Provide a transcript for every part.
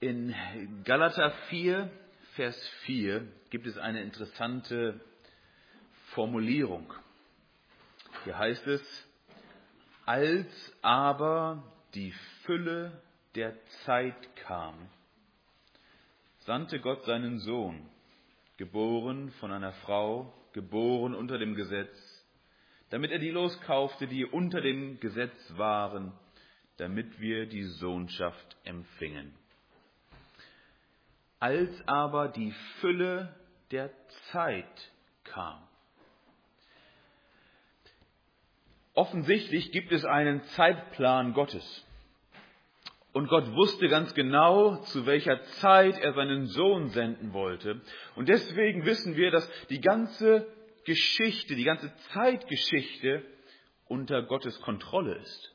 In Galater 4, Vers 4 gibt es eine interessante Formulierung. Hier heißt es, als aber die Fülle der Zeit kam, sandte Gott seinen Sohn, geboren von einer Frau, geboren unter dem Gesetz, damit er die loskaufte, die unter dem Gesetz waren, damit wir die Sohnschaft empfingen. Als aber die Fülle der Zeit kam. Offensichtlich gibt es einen Zeitplan Gottes. Und Gott wusste ganz genau, zu welcher Zeit er seinen Sohn senden wollte. Und deswegen wissen wir, dass die ganze Geschichte, die ganze Zeitgeschichte unter Gottes Kontrolle ist.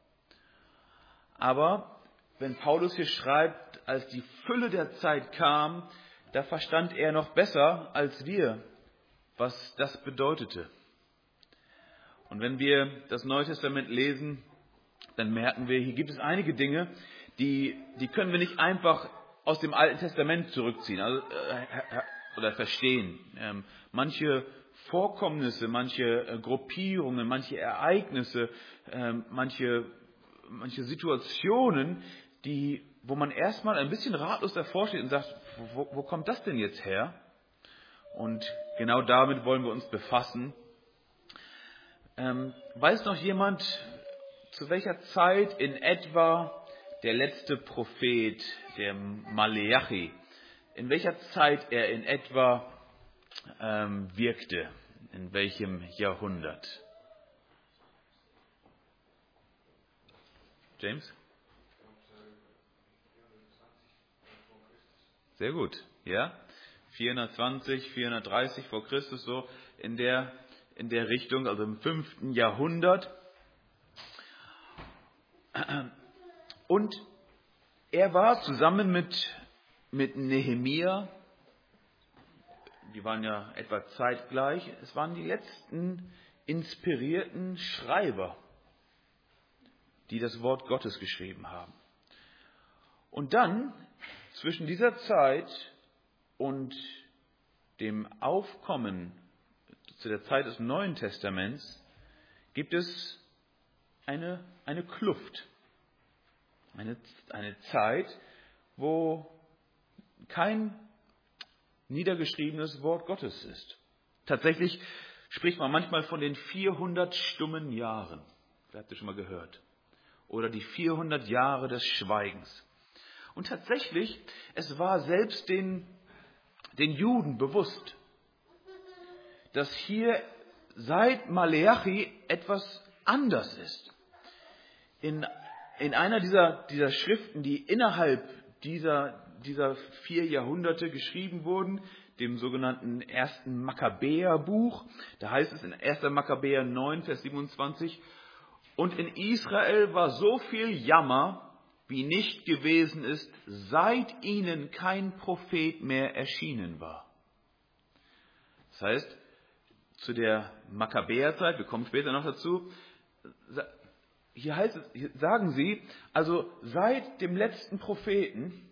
Aber wenn Paulus hier schreibt, als die Fülle der Zeit kam, da verstand er noch besser als wir, was das bedeutete. Und wenn wir das Neue Testament lesen, dann merken wir, hier gibt es einige Dinge, die können wir nicht einfach aus dem Alten Testament zurückziehen oder verstehen. Manche Vorkommnisse, manche Gruppierungen, manche Ereignisse, manche Situationen, wo man erstmal ein bisschen ratlos davor steht und sagt, wo kommt das denn jetzt her? Und genau damit wollen wir uns befassen. Weiß noch jemand, zu welcher Zeit in etwa der letzte Prophet, der Maleachi, in welcher Zeit er in etwa wirkte? In welchem Jahrhundert? James? Sehr gut, ja? 420, 430 vor Christus, so in der Richtung, also im 5. Jahrhundert. Und er war zusammen mit Nehemia, die waren ja etwa zeitgleich, es waren die letzten inspirierten Schreiber, die das Wort Gottes geschrieben haben. Und dann, zwischen dieser Zeit und dem Aufkommen zu der Zeit des Neuen Testaments, gibt es eine Kluft. Eine Zeit, wo kein niedergeschriebenes Wort Gottes ist. Tatsächlich spricht man manchmal von den 400 stummen Jahren. Das habt ihr schon mal gehört. Oder die 400 Jahre des Schweigens. Und tatsächlich, es war selbst den Juden bewusst, dass hier seit Maleachi etwas anders ist. In einer dieser Schriften, die innerhalb dieser 4 Jahrhunderte geschrieben wurden, dem sogenannten 1. Makkabäerbuch, da heißt es in 1. Makkabäer 9, Vers 27, und in Israel war so viel Jammer, wie nicht gewesen ist, seit ihnen kein Prophet mehr erschienen war. Das heißt, zu der Makkabäerzeit, wir kommen später noch dazu, hier sagen sie, also seit dem letzten Propheten,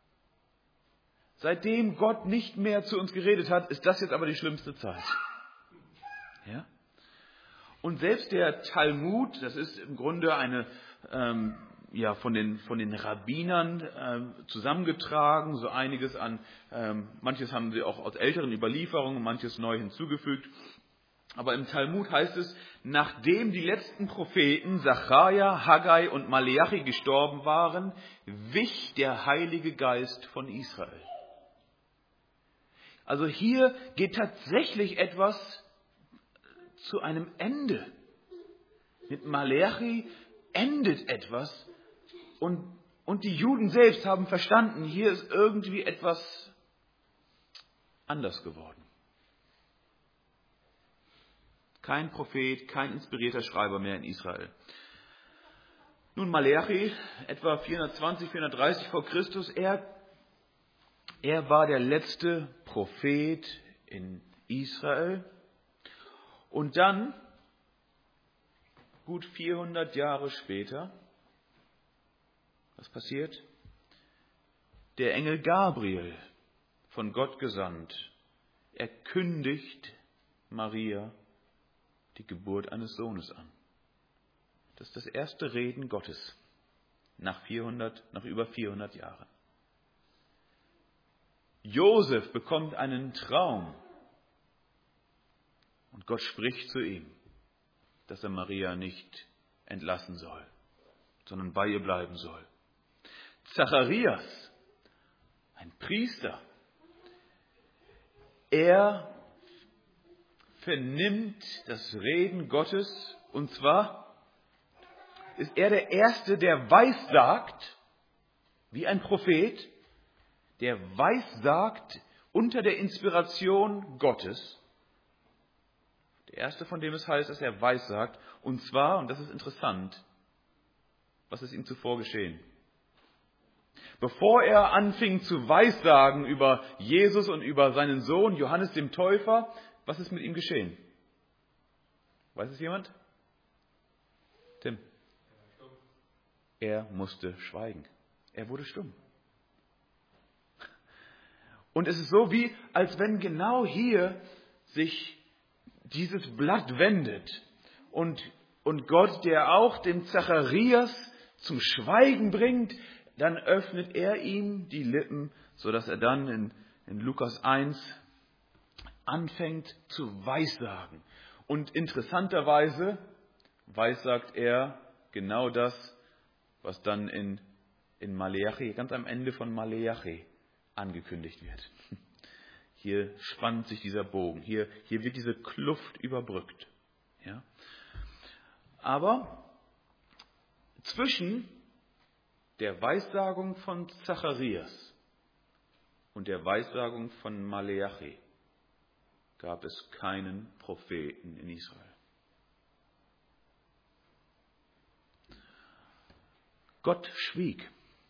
seitdem Gott nicht mehr zu uns geredet hat, ist das jetzt aber die schlimmste Zeit. Ja? Und selbst der Talmud, das ist im Grunde eine von den Rabbinern zusammengetragen, so einiges an, manches haben sie auch aus älteren Überlieferungen, manches neu hinzugefügt. Aber im Talmud heißt es, nachdem die letzten Propheten Sacharja, Haggai und Maleachi gestorben waren, wich der Heilige Geist von Israel. Also hier geht tatsächlich etwas zu einem Ende. Mit Maleachi endet etwas und die Juden selbst haben verstanden, hier ist irgendwie etwas anders geworden. Kein Prophet, kein inspirierter Schreiber mehr in Israel. Nun Maleachi, etwa 420, 430 vor Christus, er war der letzte Prophet in Israel. Und dann, gut 400 Jahre später, was passiert? der Engel Gabriel, von Gott gesandt, er kündigt Maria die Geburt eines Sohnes an. Das ist das erste Reden Gottes nach über 400 Jahren. Josef bekommt einen Traum und Gott spricht zu ihm, dass er Maria nicht entlassen soll, sondern bei ihr bleiben soll. Zacharias, ein Priester, er vernimmt das Reden Gottes, und zwar ist er der Erste, der weissagt, wie ein Prophet, der weissagt unter der Inspiration Gottes. Der Erste, von dem es heißt, dass er weissagt, und zwar, und das ist interessant, was ist ihm zuvor geschehen? Bevor er anfing zu weissagen über Jesus und über seinen Sohn Johannes dem Täufer, was ist mit ihm geschehen? Weiß es jemand? Tim. Er musste schweigen. Er wurde stumm. Und es ist so, wie als wenn genau hier sich dieses Blatt wendet und Gott, der auch den Zacharias zum Schweigen bringt, dann öffnet er ihm die Lippen, sodass er dann in Lukas 1 anfängt zu weissagen. Und interessanterweise weissagt er genau das, was dann in Maleachi, ganz am Ende von Maleachi, angekündigt wird. Hier spannt sich dieser Bogen, hier wird diese Kluft überbrückt. Ja? Aber zwischen der Weissagung von Zacharias und der Weissagung von Maleachi gab es keinen Propheten in Israel. Gott schwieg.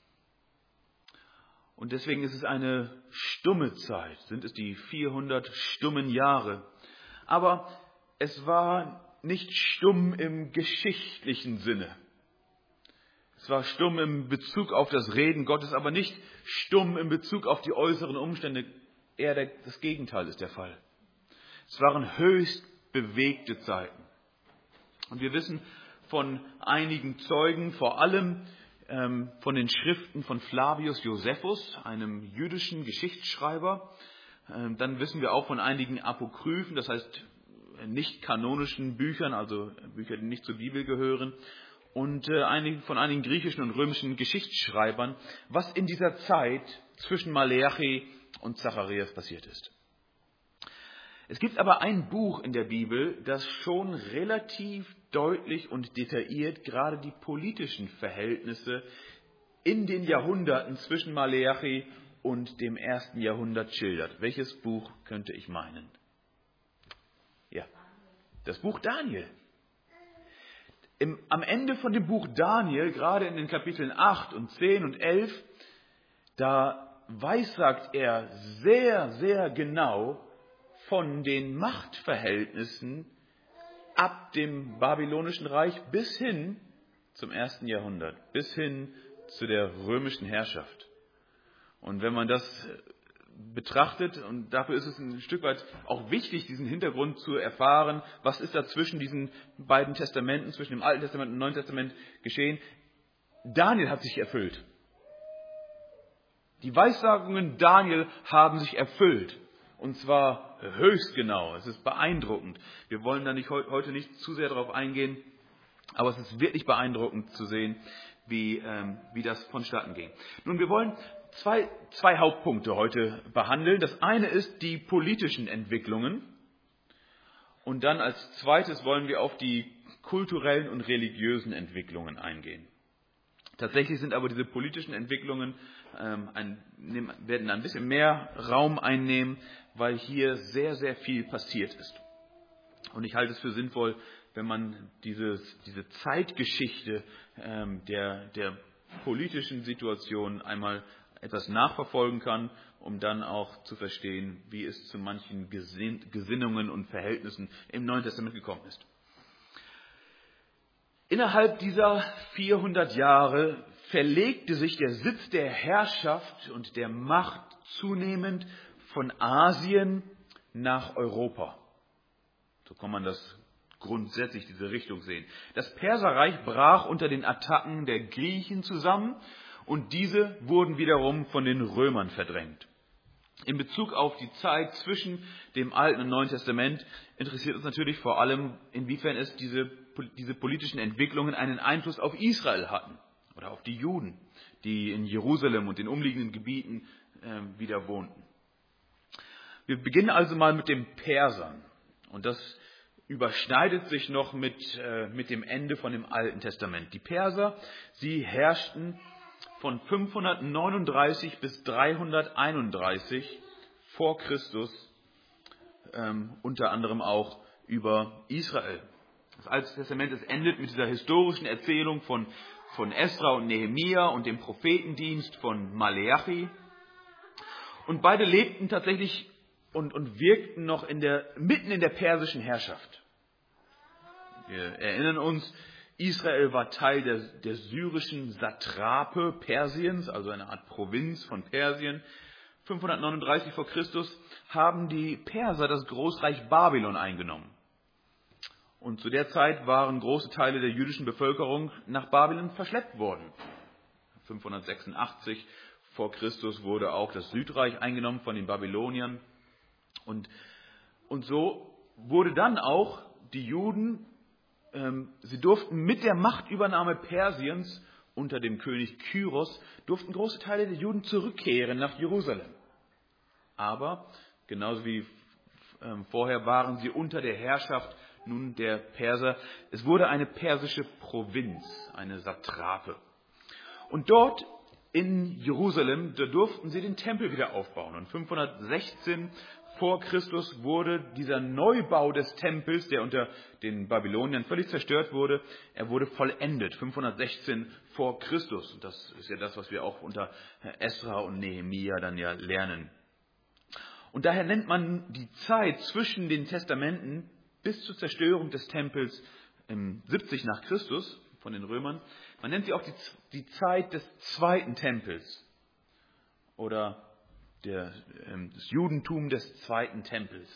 Und deswegen ist es eine stumme Zeit, sind es die 400 stummen Jahre. Aber es war nicht stumm im geschichtlichen Sinne. Es war stumm im Bezug auf das Reden Gottes, aber nicht stumm in Bezug auf die äußeren Umstände. Eher das Gegenteil ist der Fall. Es waren höchst bewegte Zeiten. Und wir wissen von einigen Zeugen, vor allem von den Schriften von Flavius Josephus, einem jüdischen Geschichtsschreiber. Dann wissen wir auch von einigen Apokryphen, das heißt nicht kanonischen Büchern, also Bücher, die nicht zur Bibel gehören, und von einigen griechischen und römischen Geschichtsschreibern, was in dieser Zeit zwischen Maleachi und Zacharias passiert ist. Es gibt aber ein Buch in der Bibel, das schon relativ deutlich und detailliert gerade die politischen Verhältnisse in den Jahrhunderten zwischen Maleachi und dem 1. Jahrhundert schildert. Welches Buch könnte ich meinen? Ja, das Buch Daniel. Am Ende von dem Buch Daniel, gerade in den Kapiteln 8 und 10 und 11, da weissagt er sehr, sehr genau von den Machtverhältnissen ab dem Babylonischen Reich bis hin zum 1. Jahrhundert, bis hin zu der römischen Herrschaft. Und wenn man das betrachtet, und dafür ist es ein Stück weit auch wichtig, diesen Hintergrund zu erfahren, was ist da zwischen diesen beiden Testamenten, zwischen dem Alten Testament und dem Neuen Testament geschehen. Daniel hat sich erfüllt. Die Weissagungen Daniel haben sich erfüllt. Und zwar höchst genau. Es ist beeindruckend. Wir wollen da heute nicht zu sehr darauf eingehen, aber es ist wirklich beeindruckend zu sehen, wie das vonstatten ging. Nun, wir wollen zwei Hauptpunkte heute behandeln. Das eine ist die politischen Entwicklungen. Und dann als zweites wollen wir auf die kulturellen und religiösen Entwicklungen eingehen. Tatsächlich sind aber diese politischen Entwicklungen werden ein bisschen mehr Raum einnehmen, weil hier sehr, sehr viel passiert ist. Und ich halte es für sinnvoll, wenn man diese Zeitgeschichte der politischen Situation einmal etwas nachverfolgen kann, um dann auch zu verstehen, wie es zu manchen Gesinnungen und Verhältnissen im Neuen Testament gekommen ist. Innerhalb dieser 400 Jahre verlegte sich der Sitz der Herrschaft und der Macht zunehmend von Asien nach Europa. So kann man das grundsätzlich, diese Richtung sehen. Das Perserreich brach unter den Attacken der Griechen zusammen und diese wurden wiederum von den Römern verdrängt. In Bezug auf die Zeit zwischen dem Alten und Neuen Testament interessiert uns natürlich vor allem, inwiefern es diese politischen Entwicklungen einen Einfluss auf Israel hatten oder auf die Juden, die in Jerusalem und den umliegenden Gebieten wieder wohnten. Wir beginnen also mal mit den Persern und das überschneidet sich noch mit dem Ende von dem Alten Testament. Die Perser, sie herrschten von 539 bis 331 vor Christus, unter anderem auch über Israel. Das Alte Testament, es endet mit dieser historischen Erzählung von Esra und Nehemia und dem Prophetendienst von Maleachi. Und beide lebten tatsächlich und wirkten noch mitten in der persischen Herrschaft. Wir erinnern uns, Israel war Teil der syrischen Satrape Persiens, also eine Art Provinz von Persien. 539 vor Christus haben die Perser das Großreich Babylon eingenommen. Und zu der Zeit waren große Teile der jüdischen Bevölkerung nach Babylon verschleppt worden. 586 vor Christus wurde auch das Südreich eingenommen von den Babyloniern. Und so wurde dann auch die Juden, sie durften mit der Machtübernahme Persiens unter dem König Kyros, durften große Teile der Juden zurückkehren nach Jerusalem. Aber genauso wie vorher waren sie unter der Herrschaft nun der Perser. Es wurde eine persische Provinz, eine Satrape. Und dort in Jerusalem, da durften sie den Tempel wieder aufbauen. Und 516 vor Christus wurde dieser Neubau des Tempels, der unter den Babyloniern völlig zerstört wurde, er wurde vollendet. 516 vor Christus. Und das ist ja das, was wir auch unter Esra und Nehemia dann ja lernen. Und daher nennt man die Zeit zwischen den Testamenten bis zur Zerstörung des Tempels 70 nach Christus von den Römern, man nennt sie auch die Zeit des zweiten Tempels oder das Judentum des zweiten Tempels.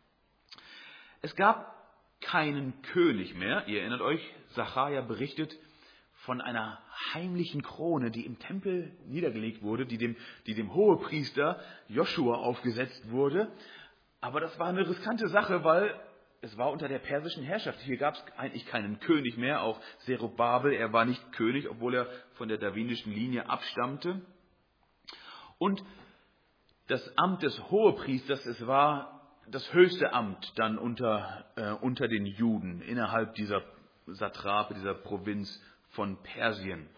Es gab keinen König mehr. Ihr erinnert euch, Sacharja berichtet von einer heimlichen Krone, die im Tempel niedergelegt wurde, die dem Hohepriester Joschua aufgesetzt wurde. Aber das war eine riskante Sache, weil es war unter der persischen Herrschaft. Hier gab es eigentlich keinen König mehr. Auch Zerubabel, er war nicht König, obwohl er von der davidischen Linie abstammte. Und das Amt des Hohepriesters, es war das höchste Amt dann unter den Juden innerhalb dieser Satrape, dieser Provinz von Persien.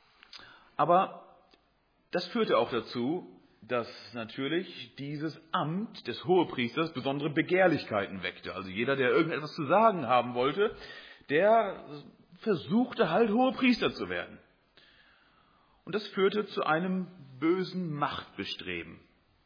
Aber das führte auch dazu, dass natürlich dieses Amt des Hohepriesters besondere Begehrlichkeiten weckte. Also jeder, der irgendetwas zu sagen haben wollte, der versuchte halt Hohepriester zu werden. Und das führte zu einem bösen Machtbestreben.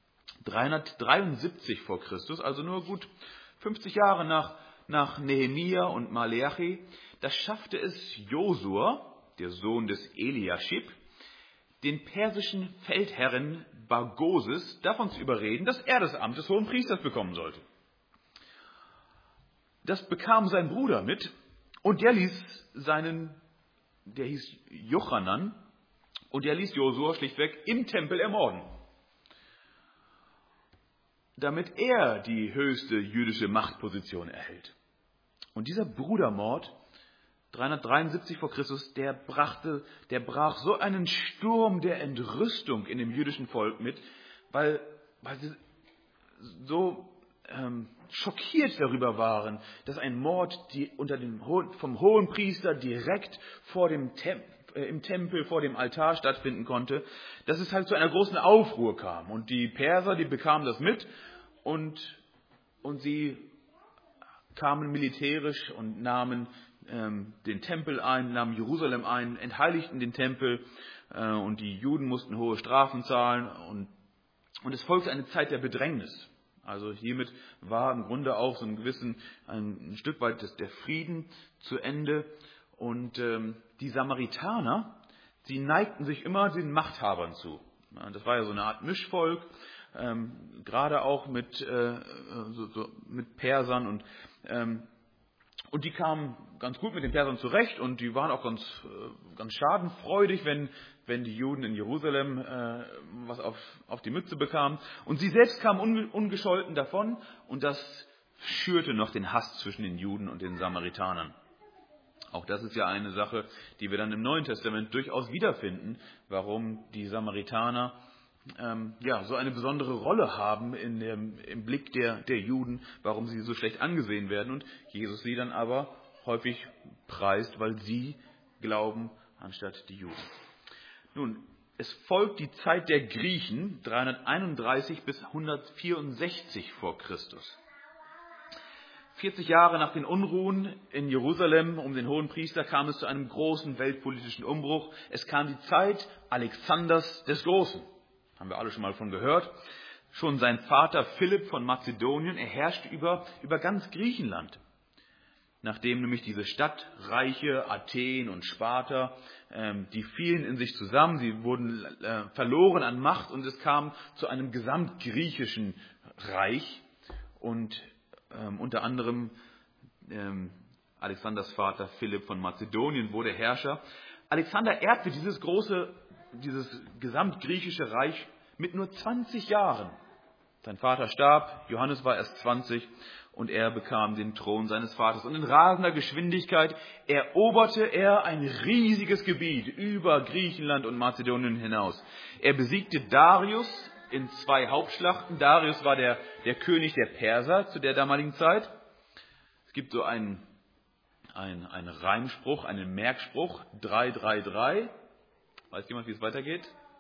373 vor Christus, also nur gut 50 Jahre nach Nehemia und Maleachi, da schaffte es Josua, der Sohn des Eliaschib, den persischen Feldherren Bagoses davon zu überreden, dass er das Amt des Hohen Priesters bekommen sollte. Das bekam sein Bruder mit und der hieß Jochanan und der ließ Josua schlichtweg im Tempel ermorden, damit er die höchste jüdische Machtposition erhält. Und dieser Brudermord 373 vor Christus, der brach so einen Sturm der Entrüstung in dem jüdischen Volk mit, weil sie so schockiert darüber waren, dass ein Mord vom Hohenpriester direkt im Tempel vor dem Altar stattfinden konnte, dass es halt zu einer großen Aufruhr kam. Und die Perser, die bekamen das mit und sie kamen militärisch und nahmen den Tempel ein, nahmen Jerusalem ein, entheiligten den Tempel und die Juden mussten hohe Strafen zahlen und es folgte eine Zeit der Bedrängnis. Also hiermit war im Grunde auch so ein Stück weit der Frieden zu Ende und die Samaritaner, sie neigten sich immer den Machthabern zu. Das war ja so eine Art Mischvolk, gerade auch mit Persern und die kamen ganz gut mit den Persern zurecht und die waren auch ganz schadenfreudig, wenn die Juden in Jerusalem was auf die Mütze bekamen. Und sie selbst kamen ungescholten davon und das schürte noch den Hass zwischen den Juden und den Samaritanern. Auch das ist ja eine Sache, die wir dann im Neuen Testament durchaus wiederfinden, warum die Samaritaner so eine besondere Rolle haben im Blick der Juden, warum sie so schlecht angesehen werden und Jesus sie dann aber häufig preist, weil sie glauben anstatt die Juden. Nun, es folgt die Zeit der Griechen, 331 bis 164 vor Christus. 40 Jahre nach den Unruhen in Jerusalem um den Hohenpriester kam es zu einem großen weltpolitischen Umbruch. Es kam die Zeit Alexanders des Großen. Haben wir alle schon mal von gehört. Schon sein Vater Philipp von Mazedonien, er herrschte über ganz Griechenland. Nachdem nämlich diese Stadtreiche Athen und Sparta, die fielen in sich zusammen, sie wurden verloren an Macht und es kam zu einem gesamtgriechischen Reich und unter anderem Alexanders Vater Philipp von Mazedonien wurde Herrscher. Alexander erbte dieses gesamtgriechische Reich mit nur 20 Jahren. Sein Vater starb, Johannes war erst 20 und er bekam den Thron seines Vaters. Und in rasender Geschwindigkeit eroberte er ein riesiges Gebiet über Griechenland und Mazedonien hinaus. Er besiegte Darius in 2 Hauptschlachten. Darius war der König der Perser zu der damaligen Zeit. Es gibt so einen Reimspruch, einen Merkspruch, 333. Weiß jemand, wie es weitergeht?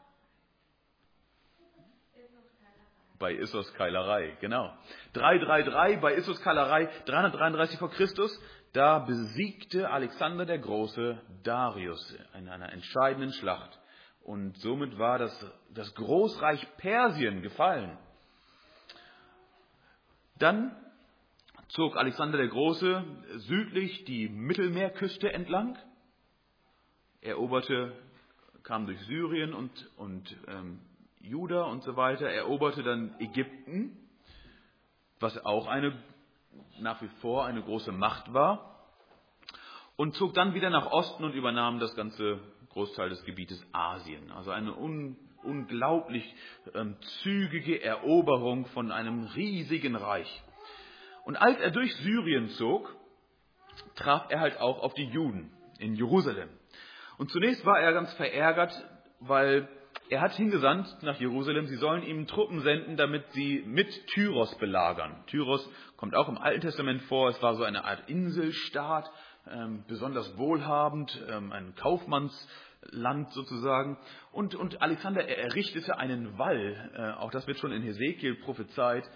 Bei Issos Keilerei, genau. 333 bei Issos Keilerei, 333 vor Christus. Da besiegte Alexander der Große Darius in einer entscheidenden Schlacht. Und somit war das Großreich Persien gefallen. Dann zog Alexander der Große südlich die Mittelmeerküste entlang, kam durch Syrien und Juda und so weiter, eroberte dann Ägypten, was auch nach wie vor eine große Macht war, und zog dann wieder nach Osten und übernahm das ganze Großteil des Gebietes Asien. Also eine unglaublich zügige Eroberung von einem riesigen Reich. Und als er durch Syrien zog, traf er halt auch auf die Juden in Jerusalem. Und zunächst war er ganz verärgert, weil er hat hingesandt nach Jerusalem, sie sollen ihm Truppen senden, damit sie mit Tyros belagern. Tyros kommt auch im Alten Testament vor, es war so eine Art Inselstaat, besonders wohlhabend, ein Kaufmannsland sozusagen. Und Alexander errichtete einen Wall, auch das wird schon in Hesekiel prophezeit,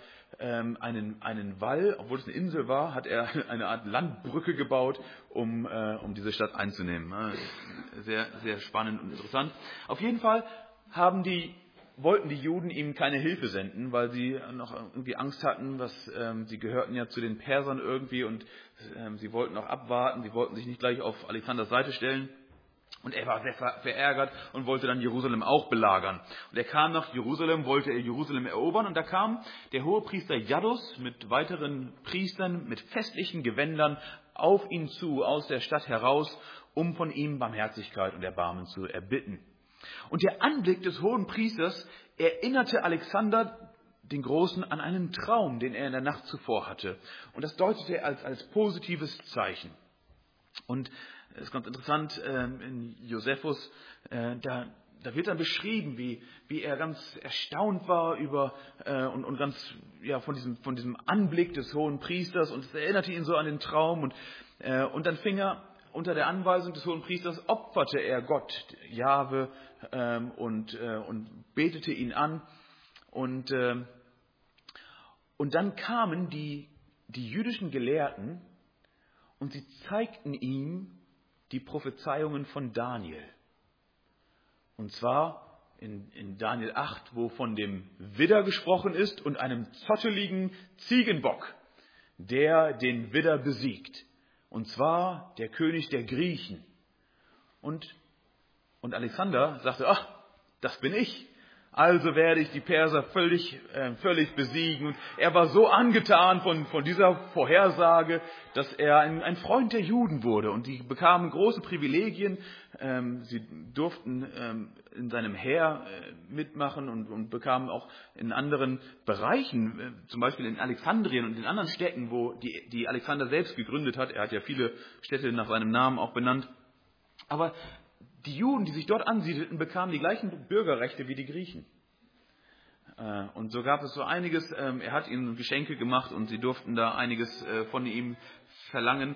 einen Wall, obwohl es eine Insel war, hat er eine Art Landbrücke gebaut, um diese Stadt einzunehmen. Sehr, sehr spannend und interessant. Auf jeden Fall wollten die Juden ihm keine Hilfe senden, weil sie noch irgendwie Angst hatten, sie gehörten ja zu den Persern irgendwie und sie wollten noch abwarten, sie wollten sich nicht gleich auf Alexanders Seite stellen. Und er war sehr verärgert und wollte dann Jerusalem auch belagern. Und er kam nach Jerusalem, wollte er Jerusalem erobern. Und da kam der Hohepriester Jaddus mit weiteren Priestern, mit festlichen Gewändern auf ihn zu, aus der Stadt heraus, um von ihm Barmherzigkeit und Erbarmen zu erbitten. Und der Anblick des Hohenpriesters erinnerte Alexander den Großen an einen Traum, den er in der Nacht zuvor hatte. Und das deutete er als positives Zeichen. Und es ist ganz interessant, in Josephus, da wird dann beschrieben, wie er ganz erstaunt war und ganz von diesem Anblick des hohen Priesters, und es erinnerte ihn so an den Traum und dann fing er unter der Anweisung des hohen Priesters, opferte er Gott, Jahwe, und betete ihn an und dann kamen die jüdischen Gelehrten und sie zeigten ihm die Prophezeiungen von Daniel. Und zwar in Daniel 8, wo von dem Widder gesprochen ist und einem zotteligen Ziegenbock, der den Widder besiegt. Und zwar der König der Griechen. Und Und Alexander sagte, ach, das bin ich. Also werde ich die Perser völlig besiegen. Und er war so angetan von dieser Vorhersage, dass er ein Freund der Juden wurde. Und die bekamen große Privilegien. Sie durften in seinem Heer mitmachen und bekamen auch in anderen Bereichen, zum Beispiel in Alexandrien und in anderen Städten, wo die Alexander selbst gegründet hat. Er hat ja viele Städte nach seinem Namen auch benannt. Aber die Juden, die sich dort ansiedelten, bekamen die gleichen Bürgerrechte wie die Griechen. Und so gab es so einiges. Er hat ihnen Geschenke gemacht und sie durften da einiges von ihm verlangen.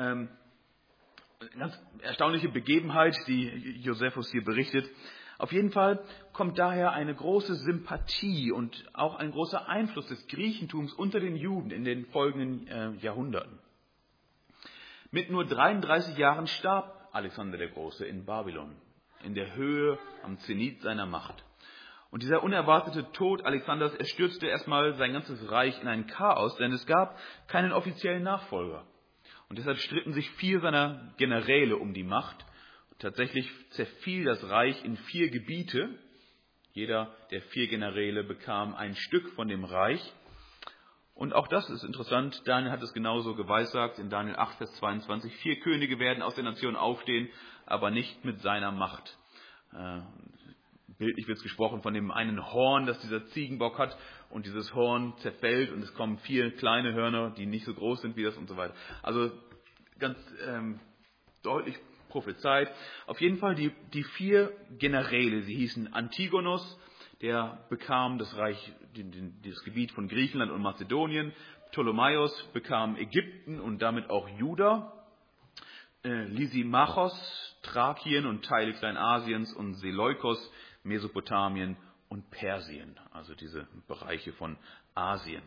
Ganz erstaunliche Begebenheit, die Josephus hier berichtet. Auf jeden Fall kommt daher eine große Sympathie und auch ein großer Einfluss des Griechentums unter den Juden in den folgenden Jahrhunderten. Mit nur 33 Jahren starb Alexander der Große in Babylon, in der Höhe am Zenit seiner Macht. Und dieser unerwartete Tod Alexanders, er stürzte erstmal sein ganzes Reich in ein Chaos, denn es gab keinen offiziellen Nachfolger. Und deshalb stritten sich 4 seiner Generäle um die Macht. Und tatsächlich zerfiel das Reich in 4 Gebiete. Jeder der 4 Generäle bekam ein Stück von dem Reich. Und auch das ist interessant. Daniel hat es genauso geweissagt in Daniel 8, Vers 22. 4 Könige werden aus der Nation aufstehen, aber nicht mit seiner Macht. Bildlich wird es gesprochen von dem einen Horn, das dieser Ziegenbock hat. Und dieses Horn zerfällt und es kommen 4 kleine Hörner, die nicht so groß sind wie das und so weiter. Also ganz deutlich prophezeit. Auf jeden Fall die 4 Generäle, sie hießen Antigonos, der bekam das Reich, das Gebiet von Griechenland und Mazedonien. Ptolemaios bekam Ägypten und damit auch Juda. Lysimachos, Thrakien und Teile Kleinasiens und Seleukos, Mesopotamien und Persien, also diese Bereiche von Asien.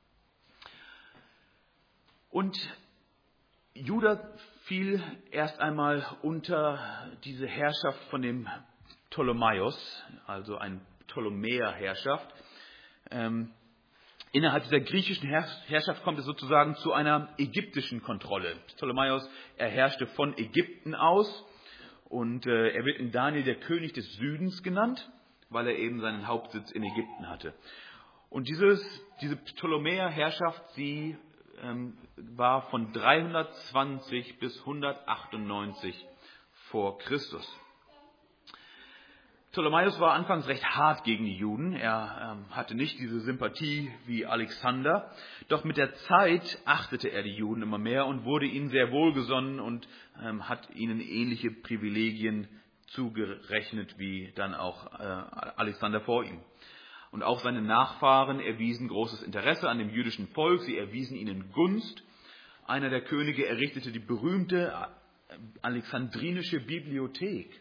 Und Juda fiel erst einmal unter diese Herrschaft von dem Ptolemaios, also ein Ptolemäerherrschaft. Innerhalb dieser griechischen Herrschaft kommt es sozusagen zu einer ägyptischen Kontrolle. Ptolemaios, er herrschte von Ägypten aus und er wird in Daniel der König des Südens genannt, weil er eben seinen Hauptsitz in Ägypten hatte. Und diese Ptolemäerherrschaft, sie war von 320 bis 198 vor Christus. Ptolemaios war anfangs recht hart gegen die Juden. Er hatte nicht diese Sympathie wie Alexander. Doch mit der Zeit achtete er die Juden immer mehr und wurde ihnen sehr wohlgesonnen und hat ihnen ähnliche Privilegien zugerechnet wie dann auch Alexander vor ihm. Und auch seine Nachfahren erwiesen großes Interesse an dem jüdischen Volk. Sie erwiesen ihnen Gunst. Einer der Könige errichtete die berühmte alexandrinische Bibliothek.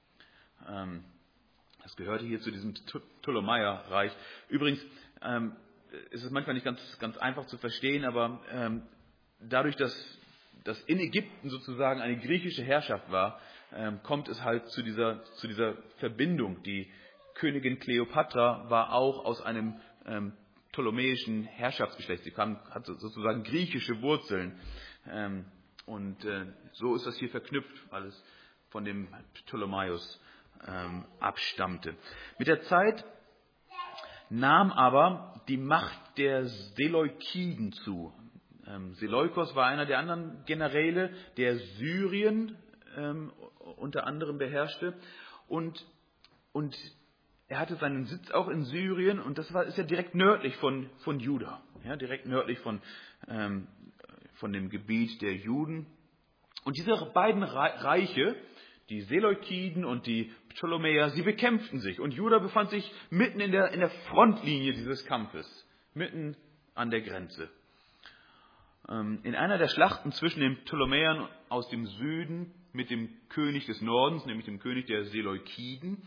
Das gehörte hier zu diesem Ptolemäerreich. Übrigens ist es manchmal nicht ganz einfach zu verstehen, aber dadurch, dass in Ägypten sozusagen eine griechische Herrschaft war, kommt es halt zu dieser Verbindung. Die Königin Kleopatra war auch aus einem ptolemäischen Herrschaftsgeschlecht. Sie hat sozusagen griechische Wurzeln. Und so ist das hier verknüpft, weil es von dem Ptolemaios abstammte. Mit der Zeit nahm aber die Macht der Seleukiden zu. Seleukos war einer der anderen Generäle, der Syrien unter anderem beherrschte. Und er hatte seinen Sitz auch in Syrien und ist ja direkt nördlich von Juda, ja, direkt nördlich von dem Gebiet der Juden. Und diese beiden Reiche, die Seleukiden und die Ptolemäer, sie bekämpften sich. Und Juda befand sich mitten in der Frontlinie dieses Kampfes, mitten an der Grenze. In einer der Schlachten zwischen den Ptolemäern aus dem Süden mit dem König des Nordens, nämlich dem König der Seleukiden,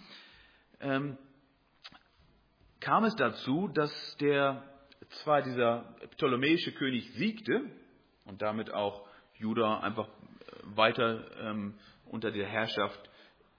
kam es dazu, dass zwar dieser ptolemäische König siegte und damit auch Juda einfach weiter unter der Herrschaft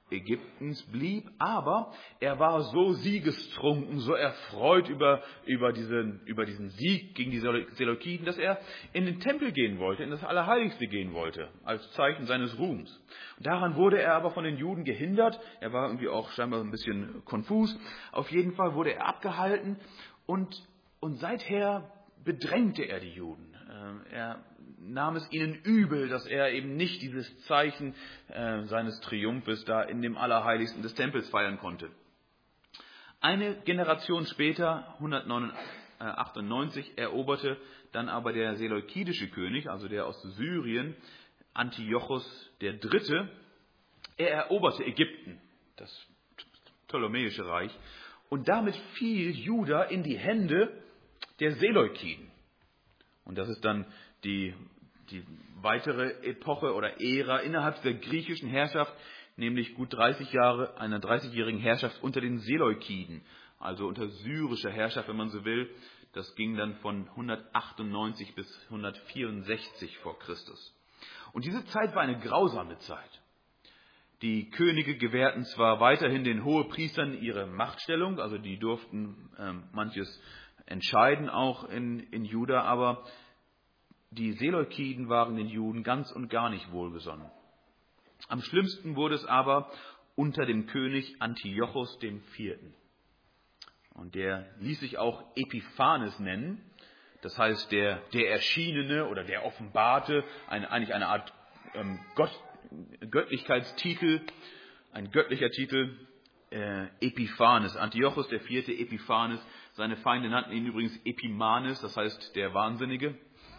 Ägyptens blieb, aber er war so siegestrunken, so erfreut über diesen Sieg gegen die Seleukiden, dass er in den Tempel gehen wollte, in das Allerheiligste gehen wollte, als Zeichen seines Ruhms. Und daran wurde er aber von den Juden gehindert. Er war irgendwie auch scheinbar ein bisschen konfus. Auf jeden Fall wurde er abgehalten und seither bedrängte er die Juden. Er nahm es ihnen übel, dass er eben nicht dieses Zeichen seines Triumphes da in dem Allerheiligsten des Tempels feiern konnte. Eine Generation später, 198, eroberte dann aber der seleukidische König, also der aus Syrien, Antiochos III., er eroberte Ägypten, das Ptolemäische Reich, und damit fiel Juda in die Hände der Seleukiden. Und das ist dann die weitere Epoche oder Ära innerhalb der griechischen Herrschaft, nämlich gut 30 Jahre einer 30-jährigen Herrschaft unter den Seleukiden, also unter syrischer Herrschaft, wenn man so will. Das ging dann von 198 bis 164 vor Christus. Und diese Zeit war eine grausame Zeit. Die Könige gewährten zwar weiterhin den Hohepriestern ihre Machtstellung, also die durften manches entscheiden auch in Juda, aber die Seleukiden waren den Juden ganz und gar nicht wohlgesonnen. Am schlimmsten wurde es aber unter dem König Antiochos IV. Und der ließ sich auch Epiphanes nennen, das heißt der Erschienene oder der Offenbarte, eigentlich eine Art Göttlichkeitstitel, ein göttlicher Titel, Epiphanes. Antiochos IV. Epiphanes, seine Feinde nannten ihn übrigens Epimanes, das heißt der Wahnsinnige.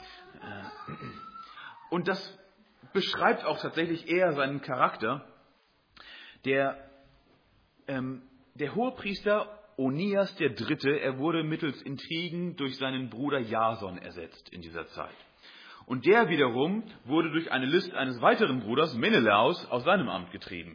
Und das beschreibt auch tatsächlich eher seinen Charakter. Der Hohepriester Onias III., er wurde mittels Intrigen durch seinen Bruder Jason ersetzt in dieser Zeit. Und der wiederum wurde durch eine List eines weiteren Bruders, Menelaos, aus seinem Amt getrieben.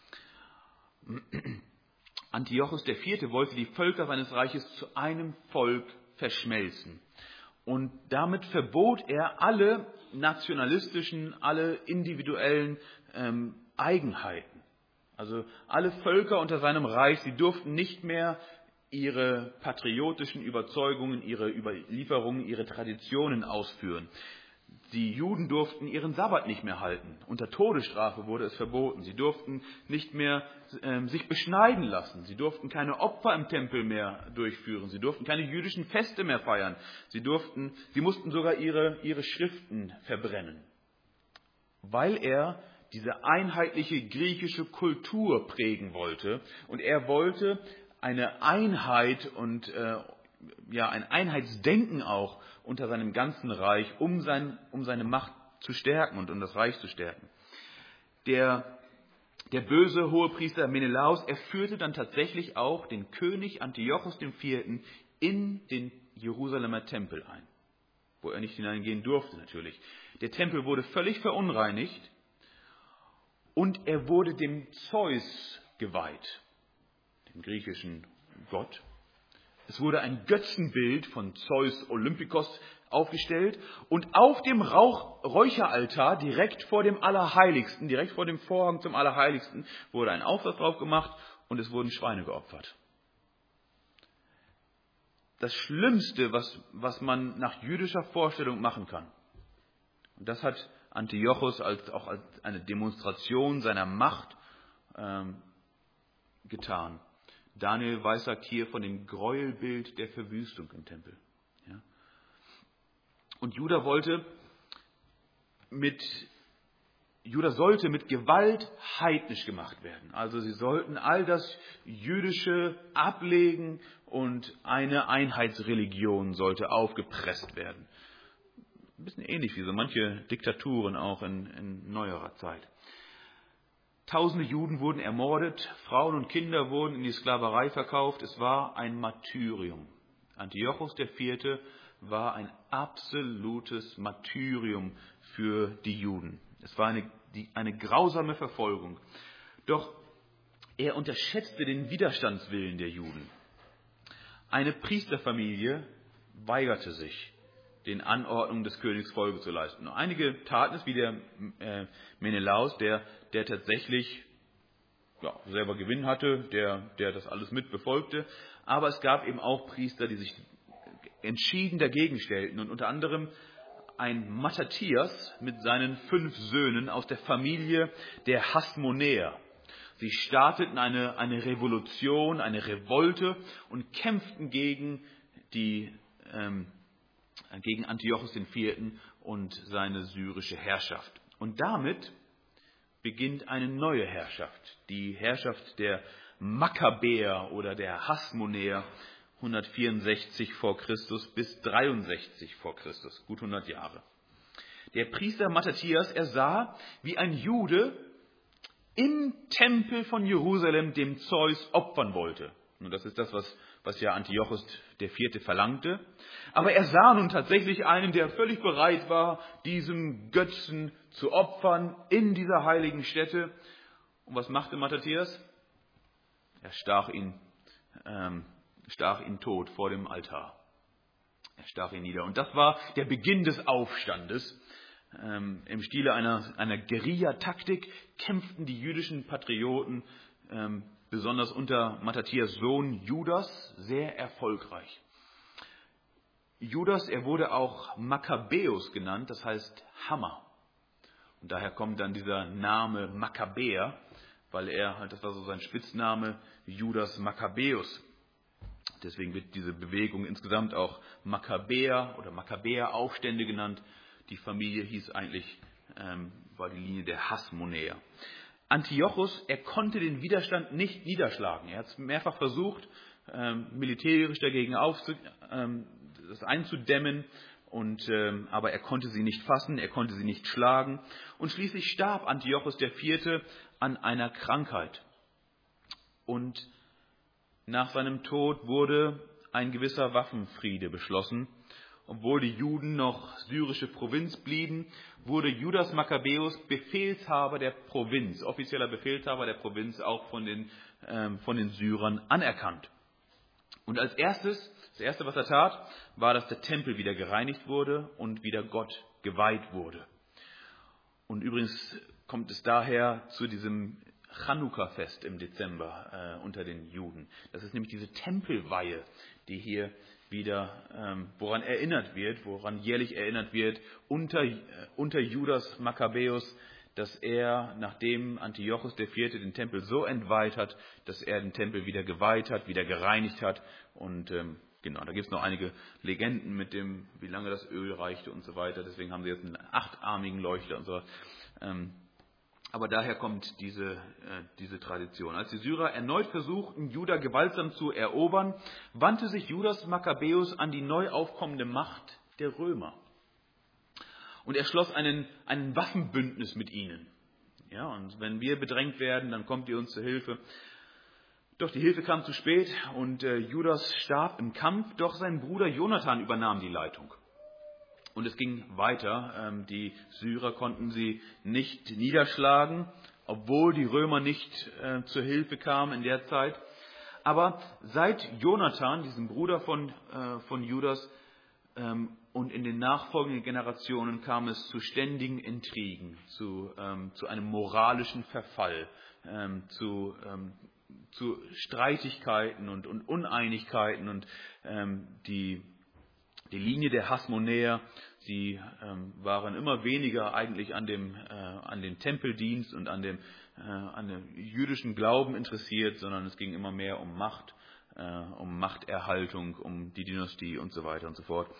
Antiochos IV. Wollte die Völker seines Reiches zu einem Volk verschmelzen. Und damit verbot er alle nationalistischen, alle individuellen Eigenheiten. Also alle Völker unter seinem Reich, sie durften nicht mehr ihre patriotischen Überzeugungen, ihre Überlieferungen, ihre Traditionen ausführen. Die Juden durften ihren Sabbat nicht mehr halten. Unter Todesstrafe wurde es verboten. Sie durften nicht mehr sich beschneiden lassen. Sie durften keine Opfer im Tempel mehr durchführen. Sie durften keine jüdischen Feste mehr feiern. Sie mussten sogar ihre Schriften verbrennen. Weil er diese einheitliche griechische Kultur prägen wollte. Und er wollte eine Einheit und ein Einheitsdenken auch unter seinem ganzen Reich, um seine Macht zu stärken und um das Reich zu stärken. Der böse Hohepriester Menelaos, er führte dann tatsächlich auch den König Antiochos IV. In den Jerusalemer Tempel ein, wo er nicht hineingehen durfte natürlich. Der Tempel wurde völlig verunreinigt und er wurde dem Zeus geweiht, dem griechischen Gott. Es wurde ein Götzenbild von Zeus Olympikos aufgestellt und auf dem Räucheraltar direkt vor dem Allerheiligsten, direkt vor dem Vorhang zum Allerheiligsten, wurde ein Auflass drauf gemacht und es wurden Schweine geopfert. Das Schlimmste, was man nach jüdischer Vorstellung machen kann. Und das hat Antiochos auch als eine Demonstration seiner Macht getan. Daniel weissagt hier von dem Gräuelbild der Verwüstung im Tempel. Ja. Und Juda sollte mit Gewalt heidnisch gemacht werden. Also sie sollten all das Jüdische ablegen und eine Einheitsreligion sollte aufgepresst werden. Ein bisschen ähnlich wie so manche Diktaturen auch in neuerer Zeit. Tausende Juden wurden ermordet, Frauen und Kinder wurden in die Sklaverei verkauft. Es war ein Martyrium. Antiochos IV. War ein absolutes Martyrium für die Juden. Es war eine grausame Verfolgung. Doch er unterschätzte den Widerstandswillen der Juden. Eine Priesterfamilie weigerte sich, den Anordnungen des Königs Folge zu leisten. Und einige taten es, wie der Menelaos, der tatsächlich selber Gewinn hatte, der das alles mitbefolgte. Aber es gab eben auch Priester, die sich entschieden dagegen stellten. Und unter anderem ein Matthathias mit seinen 5 Söhnen aus der Familie der Hasmonäer. Sie starteten eine Revolution, eine Revolte und kämpften gegen Antiochos IV. Und seine syrische Herrschaft. Und damit beginnt eine neue Herrschaft, die Herrschaft der Makkabäer oder der Hasmonäer, 164 vor Christus bis 63 vor Christus, gut 100 Jahre. Der Priester Matthathias, er sah, wie ein Jude im Tempel von Jerusalem dem Zeus opfern wollte. Und das ist das, was ja Antiochos IV. Verlangte. Aber er sah nun tatsächlich einen, der völlig bereit war, diesem Götzen zu opfern in dieser heiligen Stätte. Und was machte Matthathias? Er stach ihn tot vor dem Altar. Er stach ihn nieder. Und das war der Beginn des Aufstandes. Im Stile einer Guerillataktik kämpften die jüdischen Patrioten, besonders unter Matthathias Sohn Judas, sehr erfolgreich. Judas, er wurde auch Makkabäus genannt, das heißt Hammer. Und daher kommt dann dieser Name Makkabäer, weil das war so sein Spitzname, Judas Makkabäus. Deswegen wird diese Bewegung insgesamt auch Makkabäer oder Makkabäer-Aufstände genannt. Die Familie hieß eigentlich, war die Linie der Hasmonäer. Antiochos, er konnte den Widerstand nicht niederschlagen. Er hat es mehrfach versucht, militärisch dagegen das einzudämmen, aber er konnte sie nicht fassen, er konnte sie nicht schlagen. Und schließlich starb Antiochos IV. An einer Krankheit. Und nach seinem Tod wurde ein gewisser Waffenfriede beschlossen. Obwohl die Juden noch syrische Provinz blieben, wurde Judas Makkabäus Befehlshaber der Provinz, offizieller Befehlshaber der Provinz, auch von den Syrern anerkannt. Und das Erste, was er tat, war, dass der Tempel wieder gereinigt wurde und wieder Gott geweiht wurde. Und übrigens kommt es daher zu diesem Chanukka-Fest im Dezember unter den Juden. Das ist nämlich diese Tempelweihe, die hier wieder, woran jährlich erinnert wird, unter Judas Makkabäus, dass er, nachdem Antiochos IV. Den Tempel so entweiht hat, dass er den Tempel wieder geweiht hat, wieder gereinigt hat. Und da gibt es noch einige Legenden mit dem, wie lange das Öl reichte und so weiter. Deswegen haben sie jetzt einen 8-armigen Leuchter und so. Aber daher kommt diese Tradition. Als die Syrer erneut versuchten, Juda gewaltsam zu erobern, wandte sich Judas Makkabäus an die neu aufkommende Macht der Römer. Und er schloss ein Waffenbündnis mit ihnen. Ja, und wenn wir bedrängt werden, dann kommt ihr uns zur Hilfe. Doch die Hilfe kam zu spät und Judas starb im Kampf, doch sein Bruder Jonathan übernahm die Leitung. Und es ging weiter. Die Syrer konnten sie nicht niederschlagen, obwohl die Römer nicht zur Hilfe kamen in der Zeit. Aber seit Jonathan, diesem Bruder von Judas, und in den nachfolgenden Generationen kam es zu ständigen Intrigen, zu einem moralischen Verfall, zu Streitigkeiten und Uneinigkeiten und die Linie der Hasmonäer, sie waren immer weniger eigentlich an den Tempeldienst und an dem jüdischen Glauben interessiert, sondern es ging immer mehr um Macht, um Machterhaltung, um die Dynastie und so weiter und so fort.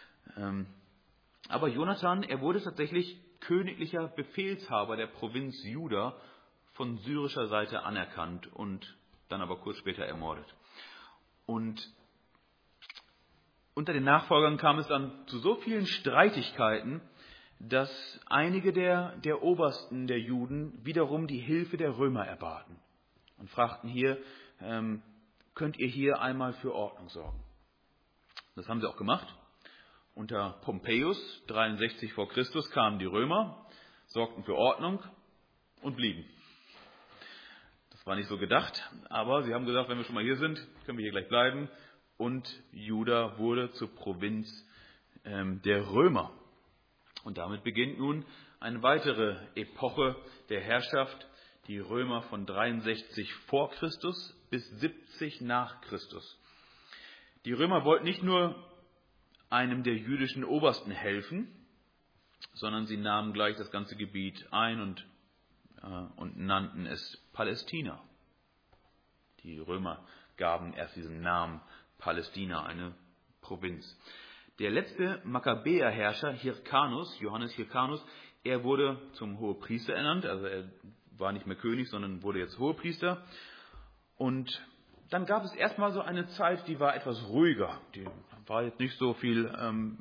Aber Jonathan, er wurde tatsächlich königlicher Befehlshaber der Provinz Juda von syrischer Seite anerkannt und dann aber kurz später ermordet. Und unter den Nachfolgern kam es dann zu so vielen Streitigkeiten, dass einige der Obersten der Juden wiederum die Hilfe der Römer erbaten und fragten hier, könnt ihr hier einmal für Ordnung sorgen? Das haben sie auch gemacht. Unter Pompeius, 63 vor Christus, kamen die Römer, sorgten für Ordnung und blieben. Das war nicht so gedacht, aber sie haben gesagt, wenn wir schon mal hier sind, können wir hier gleich bleiben. Und Juda wurde zur Provinz der Römer. Und damit beginnt nun eine weitere Epoche der Herrschaft, die Römer von 63 vor Christus bis 70 nach Christus. Die Römer wollten nicht nur einem der jüdischen Obersten helfen, sondern sie nahmen gleich das ganze Gebiet ein und nannten es Palästina. Die Römer gaben erst diesen Namen Palästina, eine Provinz. Der letzte Makkabäerherrscher, Johannes Hyrkanus, er wurde zum Hohepriester ernannt, also er war nicht mehr König, sondern wurde jetzt Hohepriester. Und dann gab es erstmal so eine Zeit, die war etwas ruhiger. Die war jetzt nicht so viel,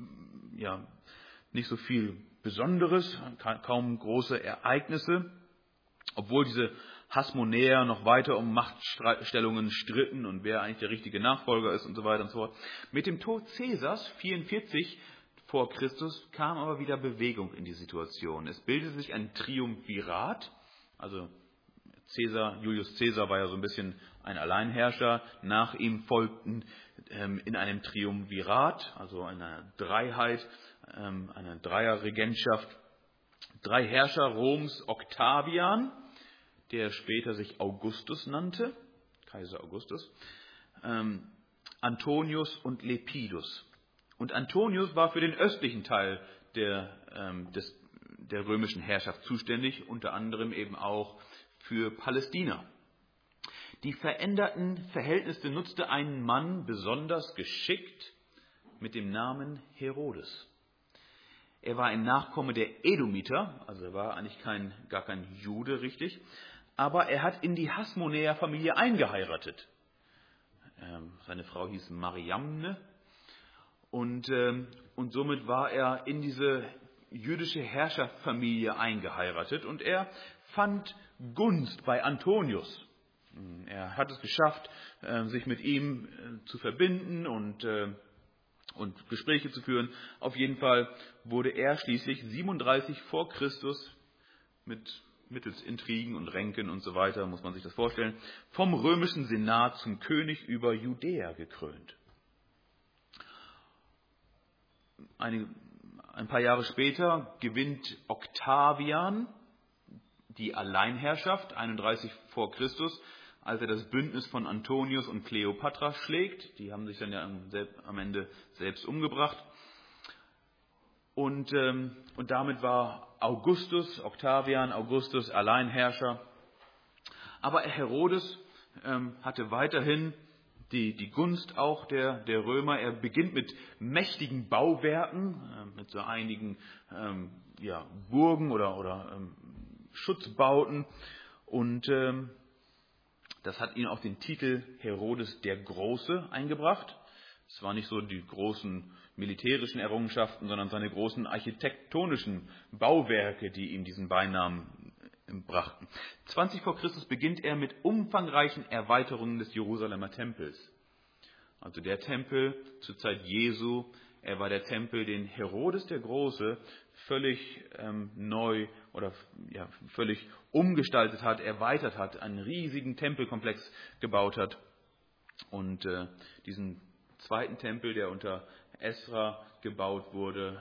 nicht so viel Besonderes, kaum große Ereignisse, obwohl diese Hasmonäer noch weiter um Machtstellungen stritten und wer eigentlich der richtige Nachfolger ist und so weiter und so fort. Mit dem Tod Caesars, 44 vor Christus, kam aber wieder Bewegung in die Situation. Es bildete sich ein Triumvirat, also Julius Caesar war ja so ein bisschen ein Alleinherrscher, nach ihm folgten in einem Triumvirat, also einer Dreiheit, einer Dreierregentschaft, 3 Herrscher Roms: Octavian, der später sich Augustus nannte, Kaiser Augustus, Antonius und Lepidus. Und Antonius war für den östlichen Teil der römischen Herrschaft zuständig, unter anderem eben auch für Palästina. Die veränderten Verhältnisse nutzte ein Mann besonders geschickt mit dem Namen Herodes. Er war ein Nachkomme der Edomiter, also er war eigentlich gar kein Jude richtig, aber er hat in die Hasmonäer-Familie eingeheiratet. Seine Frau hieß Mariamne und somit war er in diese jüdische Herrscherfamilie eingeheiratet und er fand Gunst bei Antonius. Er hat es geschafft, sich mit ihm zu verbinden und Gespräche zu führen. Auf jeden Fall wurde er schließlich 37 vor Christus mittels Intrigen und Ränken und so weiter, muss man sich das vorstellen, vom römischen Senat zum König über Judäa gekrönt. Ein paar Jahre später gewinnt Octavian die Alleinherrschaft, 31 vor Christus, als er das Bündnis von Antonius und Kleopatra schlägt. Die haben sich dann ja am Ende selbst umgebracht. Und damit war Octavian Augustus Alleinherrscher. Aber Herodes hatte weiterhin die Gunst auch der Römer. Er beginnt mit mächtigen Bauwerken, mit so einigen Burgen oder Schutzbauten. Und das hat ihn auch den Titel Herodes der Große eingebracht. Es waren nicht so die großen militärischen Errungenschaften, sondern seine großen architektonischen Bauwerke, die ihm diesen Beinamen brachten. 20 vor Christus beginnt er mit umfangreichen Erweiterungen des Jerusalemer Tempels. Also der Tempel zur Zeit Jesu, er war der Tempel, den Herodes der Große völlig neu oder völlig umgestaltet hat, erweitert hat, einen riesigen Tempelkomplex gebaut hat. Und diesen zweiten Tempel, der unter Esra gebaut wurde,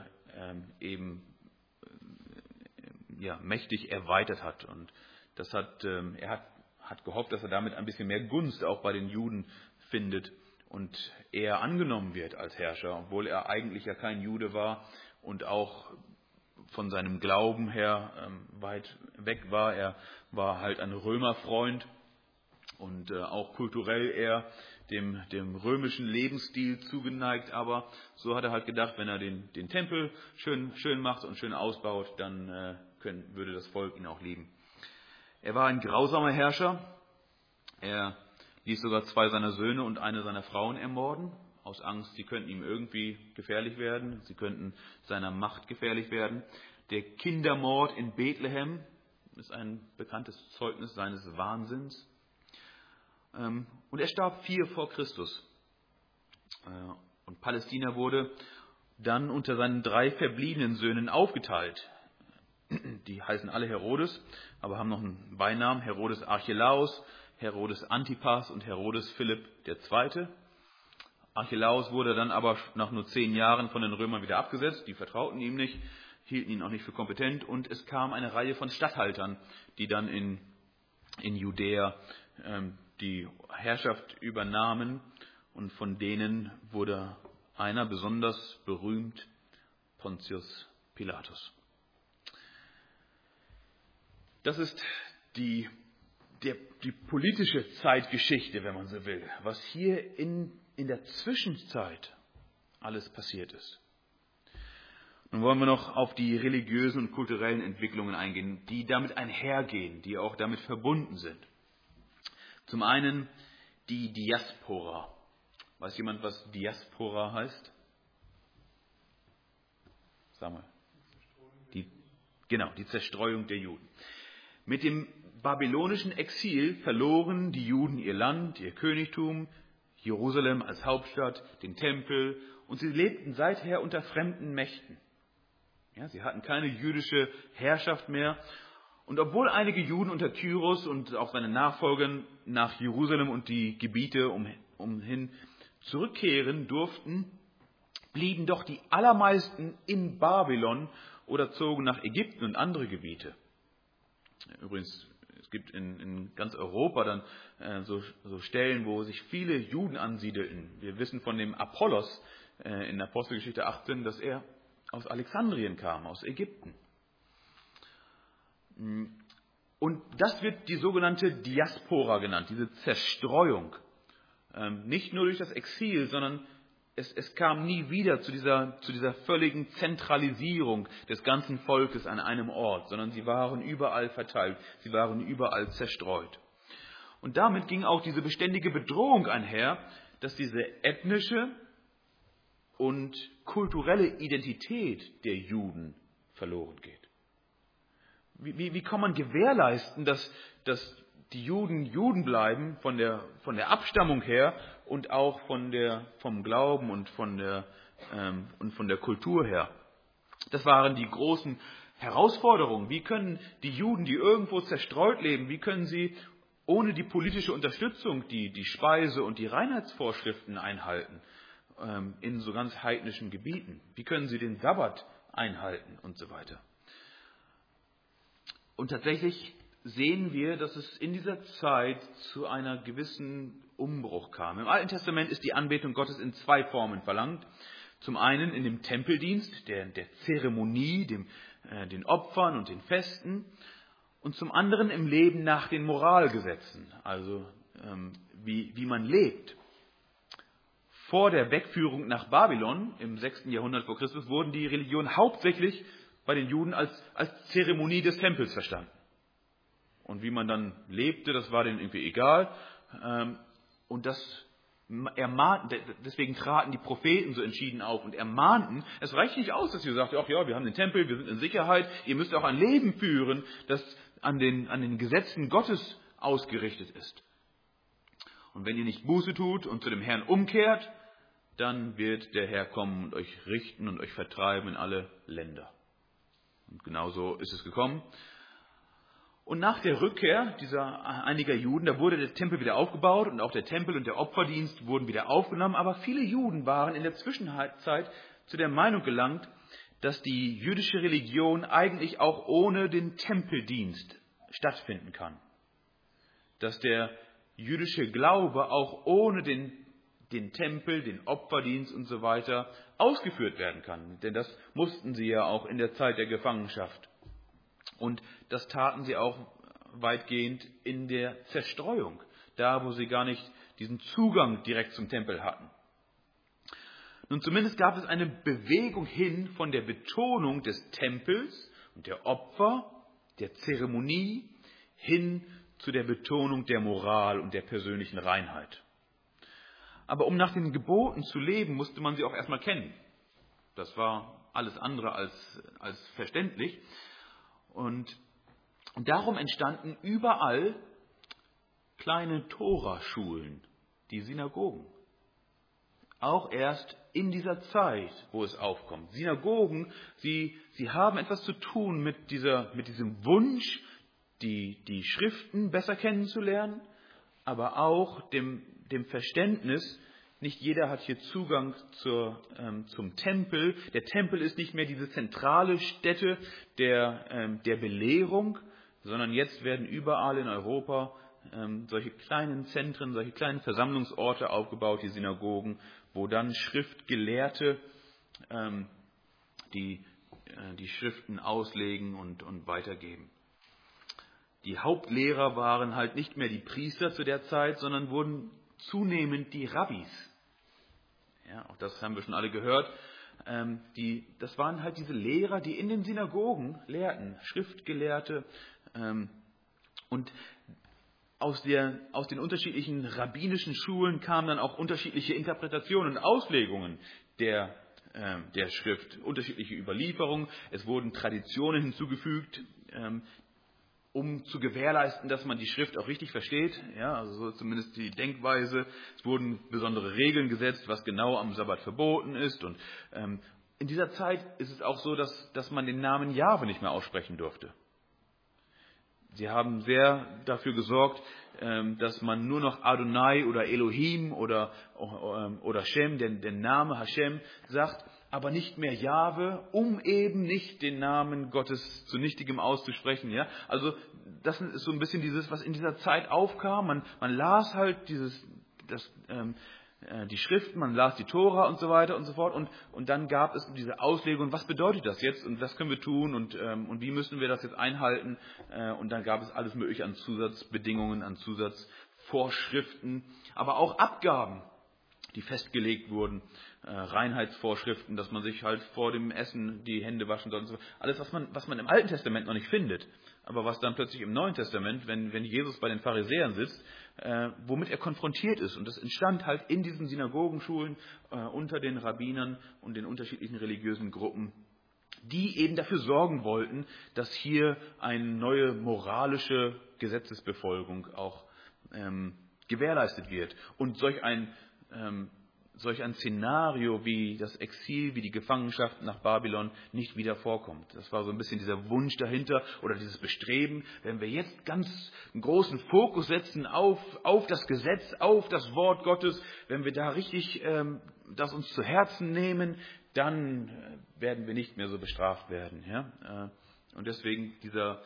mächtig erweitert hat. Und das er hat gehofft, dass er damit ein bisschen mehr Gunst auch bei den Juden findet und eher angenommen wird als Herrscher, obwohl er eigentlich ja kein Jude war und auch von seinem Glauben her weit weg war. Er war halt ein Römerfreund und auch kulturell eher dem römischen Lebensstil zugeneigt. Aber so hat er halt gedacht, wenn er den Tempel schön macht und schön ausbaut, dann würde das Volk ihn auch lieben. Er war ein grausamer Herrscher. Er ließ sogar 2 seiner Söhne und eine seiner Frauen ermorden, aus Angst, sie könnten ihm irgendwie gefährlich werden, sie könnten seiner Macht gefährlich werden. Der Kindermord in Bethlehem ist ein bekanntes Zeugnis seines Wahnsinns. Und er starb 4 vor Christus. Und Palästina wurde dann unter seinen 3 verbliebenen Söhnen aufgeteilt. Die heißen alle Herodes, aber haben noch einen Beinamen: Herodes Archelaus, Herodes Antipas und Herodes Philipp II. Archelaus wurde dann aber nach nur 10 Jahren von den Römern wieder abgesetzt. Die vertrauten ihm nicht, hielten ihn auch nicht für kompetent. Und es kam eine Reihe von Statthaltern, die dann in in Judäa die Herrschaft übernahmen. Und von denen wurde einer besonders berühmt, Pontius Pilatus. Das ist die politische Zeitgeschichte, wenn man so will, was hier in der Zwischenzeit alles passiert ist. Nun wollen wir noch auf die religiösen und kulturellen Entwicklungen eingehen, die damit einhergehen, die auch damit verbunden sind. Zum einen die Diaspora. Weiß jemand, was Diaspora heißt? Sag mal. Die Zerstreuung der Juden. Mit dem babylonischen Exil verloren die Juden ihr Land, ihr Königtum, Jerusalem als Hauptstadt, den Tempel, und sie lebten seither unter fremden Mächten. Ja, sie hatten keine jüdische Herrschaft mehr. Und obwohl einige Juden unter Kyros und auch seine Nachfolger nach Jerusalem und die Gebiete umhin zurückkehren durften, blieben doch die allermeisten in Babylon oder zogen nach Ägypten und andere Gebiete. Übrigens, es gibt in ganz Europa dann so Stellen, wo sich viele Juden ansiedelten. Wir wissen von dem Apollos in Apostelgeschichte 18, dass er aus Alexandrien kam, aus Ägypten. Und das wird die sogenannte Diaspora genannt, diese Zerstreuung. Nicht nur durch das Exil, sondern es kam nie wieder zu dieser völligen Zentralisierung des ganzen Volkes an einem Ort, sondern sie waren überall verteilt, sie waren überall zerstreut. Und damit ging auch diese beständige Bedrohung einher, dass diese ethnische und kulturelle Identität der Juden verloren geht. Wie kann man gewährleisten, dass die Juden bleiben von der Abstammung her und auch vom Glauben und von der Kultur her? Das waren die großen Herausforderungen. Wie können die Juden, die irgendwo zerstreut leben, wie können sie ohne die politische Unterstützung die Speise- und die Reinheitsvorschriften einhalten in so ganz heidnischen Gebieten? Wie können sie den Sabbat einhalten und so weiter? Und tatsächlich sehen wir, dass es in dieser Zeit zu einer gewissen Umbruch kam. Im Alten Testament ist die Anbetung Gottes in zwei Formen verlangt. Zum einen in dem Tempeldienst, der Zeremonie, den Opfern und den Festen. Und zum anderen im Leben nach den Moralgesetzen, also wie man lebt. Vor der Wegführung nach Babylon im 6. Jahrhundert vor Christus wurden die Religionen hauptsächlich bei den Juden als Zeremonie des Tempels verstanden. Und wie man dann lebte, das war denen irgendwie egal. Und deswegen traten die Propheten so entschieden auf und ermahnten, es reicht nicht aus, dass ihr sagt, ach ja, wir haben den Tempel, wir sind in Sicherheit, ihr müsst auch ein Leben führen, das an den Gesetzen Gottes ausgerichtet ist. Und wenn ihr nicht Buße tut und zu dem Herrn umkehrt, dann wird der Herr kommen und euch richten und euch vertreiben in alle Länder. Und genauso ist es gekommen. Und nach der Rückkehr einiger Juden, da wurde der Tempel wieder aufgebaut und auch der Tempel und der Opferdienst wurden wieder aufgenommen. Aber viele Juden waren in der Zwischenzeit zu der Meinung gelangt, dass die jüdische Religion eigentlich auch ohne den Tempeldienst stattfinden kann. Dass der jüdische Glaube auch ohne den Tempel, den Opferdienst und so weiter ausgeführt werden kann. Denn das mussten sie ja auch in der Zeit der Gefangenschaft. Und das taten sie auch weitgehend in der Zerstreuung, da wo sie gar nicht diesen Zugang direkt zum Tempel hatten. Nun, zumindest gab es eine Bewegung hin von der Betonung des Tempels und der Opfer, der Zeremonie, hin zu der Betonung der Moral und der persönlichen Reinheit. Aber um nach den Geboten zu leben, musste man sie auch erstmal kennen. Das war alles andere als verständlich. Und darum entstanden überall kleine Tora-Schulen, die Synagogen. Auch erst in dieser Zeit, wo es aufkommt. Synagogen, sie haben etwas zu tun mit diesem Wunsch, die Schriften besser kennenzulernen, aber auch dem Verständnis, nicht jeder hat hier Zugang zum Tempel. Der Tempel ist nicht mehr diese zentrale Stätte der Belehrung, sondern jetzt werden überall in Europa solche kleinen Zentren, solche kleinen Versammlungsorte aufgebaut, die Synagogen, wo dann Schriftgelehrte die Schriften auslegen und weitergeben. Die Hauptlehrer waren halt nicht mehr die Priester zu der Zeit, sondern wurden zunehmend die Rabbis. Ja, auch das haben wir schon alle gehört. Das waren halt diese Lehrer, die in den Synagogen lehrten, Schriftgelehrte. Und aus den unterschiedlichen rabbinischen Schulen kamen dann auch unterschiedliche Interpretationen und Auslegungen der Schrift, unterschiedliche Überlieferungen. Es wurden Traditionen hinzugefügt, um zu gewährleisten, dass man die Schrift auch richtig versteht. Ja, also so zumindest die Denkweise. Es wurden besondere Regeln gesetzt, was genau am Sabbat verboten ist. Und in dieser Zeit ist es auch so, dass man den Namen Jahwe nicht mehr aussprechen durfte. Sie haben sehr dafür gesorgt, dass man nur noch Adonai oder Elohim oder Shem, den Name Hashem, sagt, aber nicht mehr Jahwe, um eben nicht den Namen Gottes zu nichtigem auszusprechen. Ja? Also das ist so ein bisschen dieses, was in dieser Zeit aufkam. Man las halt die Schriften, man las die Tora und so weiter und so fort. Und dann gab es diese Auslegung, was bedeutet das jetzt und was können wir tun und wie müssen wir das jetzt einhalten. Und dann gab es alles Mögliche an Zusatzbedingungen, an Zusatzvorschriften, aber auch Abgaben, die festgelegt wurden, Reinheitsvorschriften, dass man sich halt vor dem Essen die Hände waschen soll. Und so. Alles, was man im Alten Testament noch nicht findet, aber was dann plötzlich im Neuen Testament, wenn Jesus bei den Pharisäern sitzt, womit er konfrontiert ist. Und das entstand halt in diesen Synagogenschulen unter den Rabbinern und den unterschiedlichen religiösen Gruppen, die eben dafür sorgen wollten, dass hier eine neue moralische Gesetzesbefolgung auch gewährleistet wird. Und solch ein Szenario wie das Exil, wie die Gefangenschaft nach Babylon nicht wieder vorkommt. Das war so ein bisschen dieser Wunsch dahinter oder dieses Bestreben, wenn wir jetzt ganz einen großen Fokus setzen auf das Gesetz, auf das Wort Gottes, wenn wir da richtig das uns zu Herzen nehmen, dann werden wir nicht mehr so bestraft werden. Ja? Und deswegen diese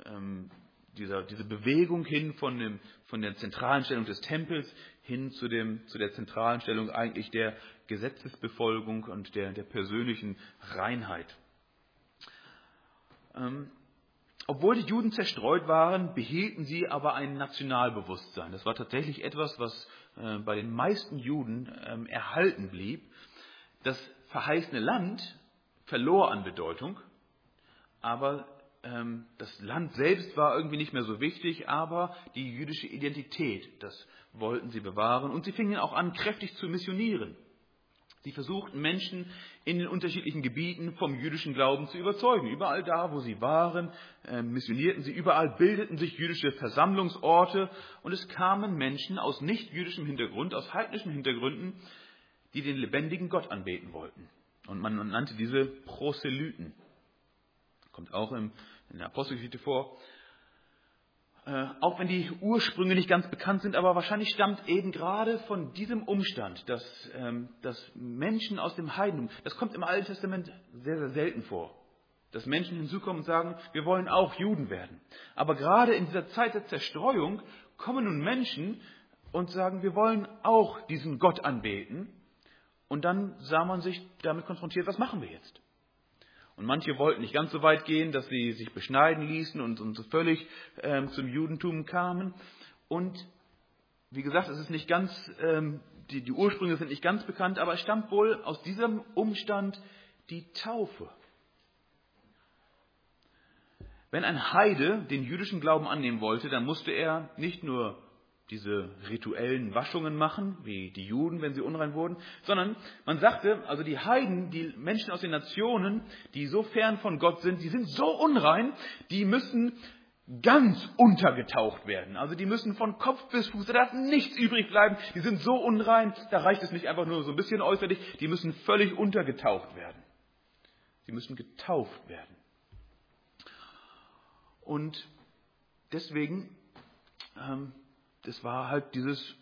Bewegung hin von der zentralen Stellung des Tempels hin zu der zentralen Stellung eigentlich der Gesetzesbefolgung und der persönlichen Reinheit. Obwohl die Juden zerstreut waren, behielten sie aber ein Nationalbewusstsein. Das war tatsächlich etwas, was bei den meisten Juden erhalten blieb. Das verheißene Land verlor an Bedeutung, aber das Land selbst war irgendwie nicht mehr so wichtig, aber die jüdische Identität, das wollten sie bewahren. Und sie fingen auch an, kräftig zu missionieren. Sie versuchten Menschen in den unterschiedlichen Gebieten vom jüdischen Glauben zu überzeugen. Überall da, wo sie waren, missionierten sie. Überall bildeten sich jüdische Versammlungsorte. Und es kamen Menschen aus nicht-jüdischem Hintergrund, aus heidnischen Hintergründen, die den lebendigen Gott anbeten wollten. Und man nannte diese Proselyten. Kommt auch in der Apostelgeschichte vor. Auch wenn die Ursprünge nicht ganz bekannt sind, aber wahrscheinlich stammt eben gerade von diesem Umstand, dass Menschen aus dem Heidentum, das kommt im Alten Testament sehr, sehr selten vor, dass Menschen hinzukommen und sagen, wir wollen auch Juden werden. Aber gerade in dieser Zeit der Zerstreuung kommen nun Menschen und sagen, wir wollen auch diesen Gott anbeten. Und dann sah man sich damit konfrontiert, was machen wir jetzt? Und manche wollten nicht ganz so weit gehen, dass sie sich beschneiden ließen und so völlig zum Judentum kamen. Und wie gesagt, es ist nicht ganz, die Ursprünge sind nicht ganz bekannt, aber es stammt wohl aus diesem Umstand die Taufe. Wenn ein Heide den jüdischen Glauben annehmen wollte, dann musste er nicht nur diese rituellen Waschungen machen, wie die Juden, wenn sie unrein wurden, sondern man sagte, also die Heiden, die Menschen aus den Nationen, die so fern von Gott sind, die sind so unrein, die müssen ganz untergetaucht werden. Also die müssen von Kopf bis Fuß, da darf nichts übrig bleiben, die sind so unrein, da reicht es nicht einfach nur so ein bisschen äußerlich, die müssen völlig untergetaucht werden. Sie müssen getauft werden. Und deswegen das war halt dieses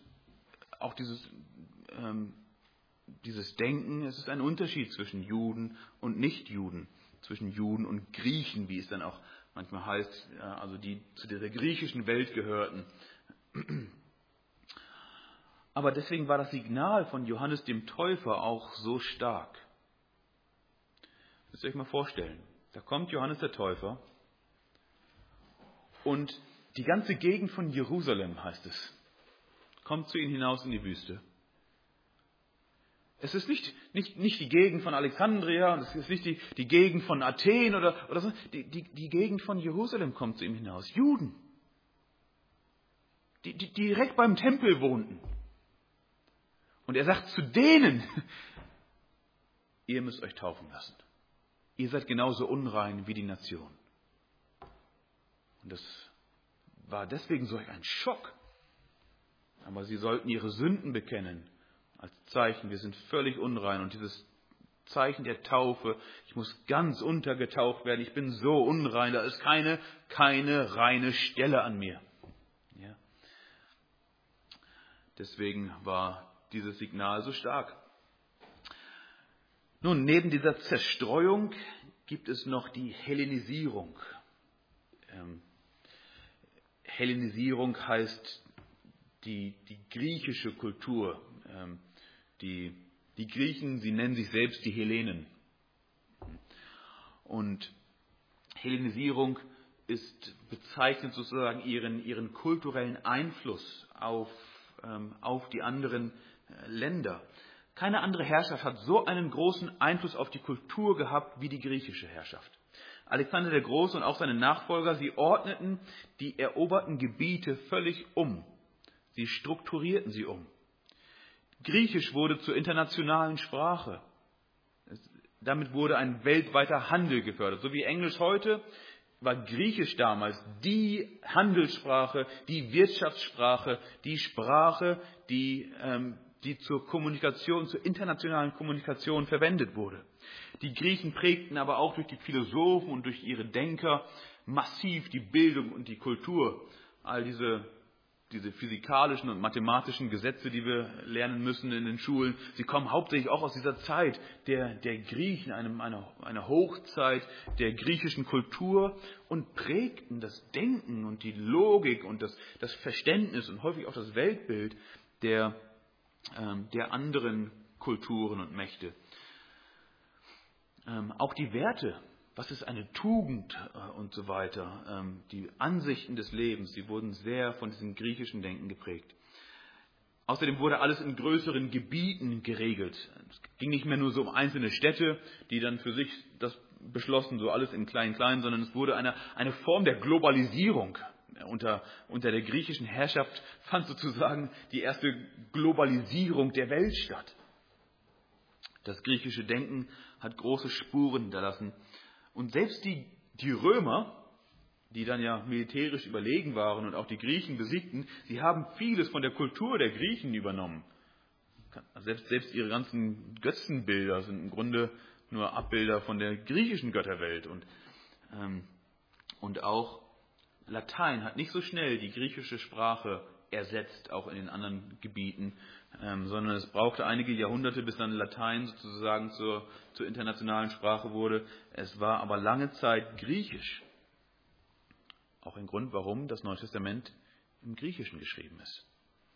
Denken, es ist ein Unterschied zwischen Juden und Nichtjuden, zwischen Juden und Griechen, wie es dann auch manchmal heißt, also die zu der griechischen Welt gehörten. Aber deswegen war das Signal von Johannes dem Täufer auch so stark. Müsst ihr euch mal vorstellen, da kommt Johannes der Täufer und die ganze Gegend von Jerusalem, heißt es, kommt zu ihm hinaus in die Wüste. Es ist nicht die Gegend von Alexandria, es ist nicht die Gegend von Athen oder so. Die Gegend von Jerusalem kommt zu ihm hinaus. Juden, die direkt beim Tempel wohnten. Und er sagt zu denen, ihr müsst euch taufen lassen. Ihr seid genauso unrein wie die Nation. Und das war deswegen so ein Schock. Aber sie sollten ihre Sünden bekennen. Als Zeichen, wir sind völlig unrein. Und dieses Zeichen der Taufe, ich muss ganz untergetaucht werden, ich bin so unrein, da ist keine reine Stelle an mir. Ja. Deswegen war dieses Signal so stark. Nun, neben dieser Zerstreuung gibt es noch die Hellenisierung. Hellenisierung heißt die griechische Kultur. Die Griechen, sie nennen sich selbst die Hellenen. Und Hellenisierung bezeichnet sozusagen ihren kulturellen Einfluss auf die anderen Länder. Keine andere Herrschaft hat so einen großen Einfluss auf die Kultur gehabt wie die griechische Herrschaft. Alexander der Große und auch seine Nachfolger, sie ordneten die eroberten Gebiete völlig um. Sie strukturierten sie um. Griechisch wurde zur internationalen Sprache. Damit wurde ein weltweiter Handel gefördert. So wie Englisch heute, war Griechisch damals die Handelssprache, die Wirtschaftssprache, die Sprache, die zur Kommunikation, zur internationalen Kommunikation verwendet wurde. Die Griechen prägten aber auch durch die Philosophen und durch ihre Denker massiv die Bildung und die Kultur. All diese physikalischen und mathematischen Gesetze, die wir lernen müssen in den Schulen, sie kommen hauptsächlich auch aus dieser Zeit der Griechen, einer Hochzeit der griechischen Kultur und prägten das Denken und die Logik und das Verständnis und häufig auch das Weltbild der anderen Kulturen und Mächte. Auch die Werte, was ist eine Tugend und so weiter, die Ansichten des Lebens, die wurden sehr von diesem griechischen Denken geprägt. Außerdem wurde alles in größeren Gebieten geregelt. Es ging nicht mehr nur so um einzelne Städte, die dann für sich das beschlossen, so alles in klein, sondern es wurde eine Form der Globalisierung. Unter der griechischen Herrschaft fand sozusagen die erste Globalisierung der Welt statt. Das griechische Denken hat große Spuren hinterlassen. Und selbst die Römer, die dann ja militärisch überlegen waren und auch die Griechen besiegten, sie haben vieles von der Kultur der Griechen übernommen. Selbst ihre ganzen Götzenbilder sind im Grunde nur Abbilder von der griechischen Götterwelt. Und auch Latein hat nicht so schnell die griechische Sprache ersetzt, auch in den anderen Gebieten, sondern es brauchte einige Jahrhunderte, bis dann Latein sozusagen zur internationalen Sprache wurde. Es war aber lange Zeit Griechisch. Auch ein Grund, warum das Neue Testament im Griechischen geschrieben ist.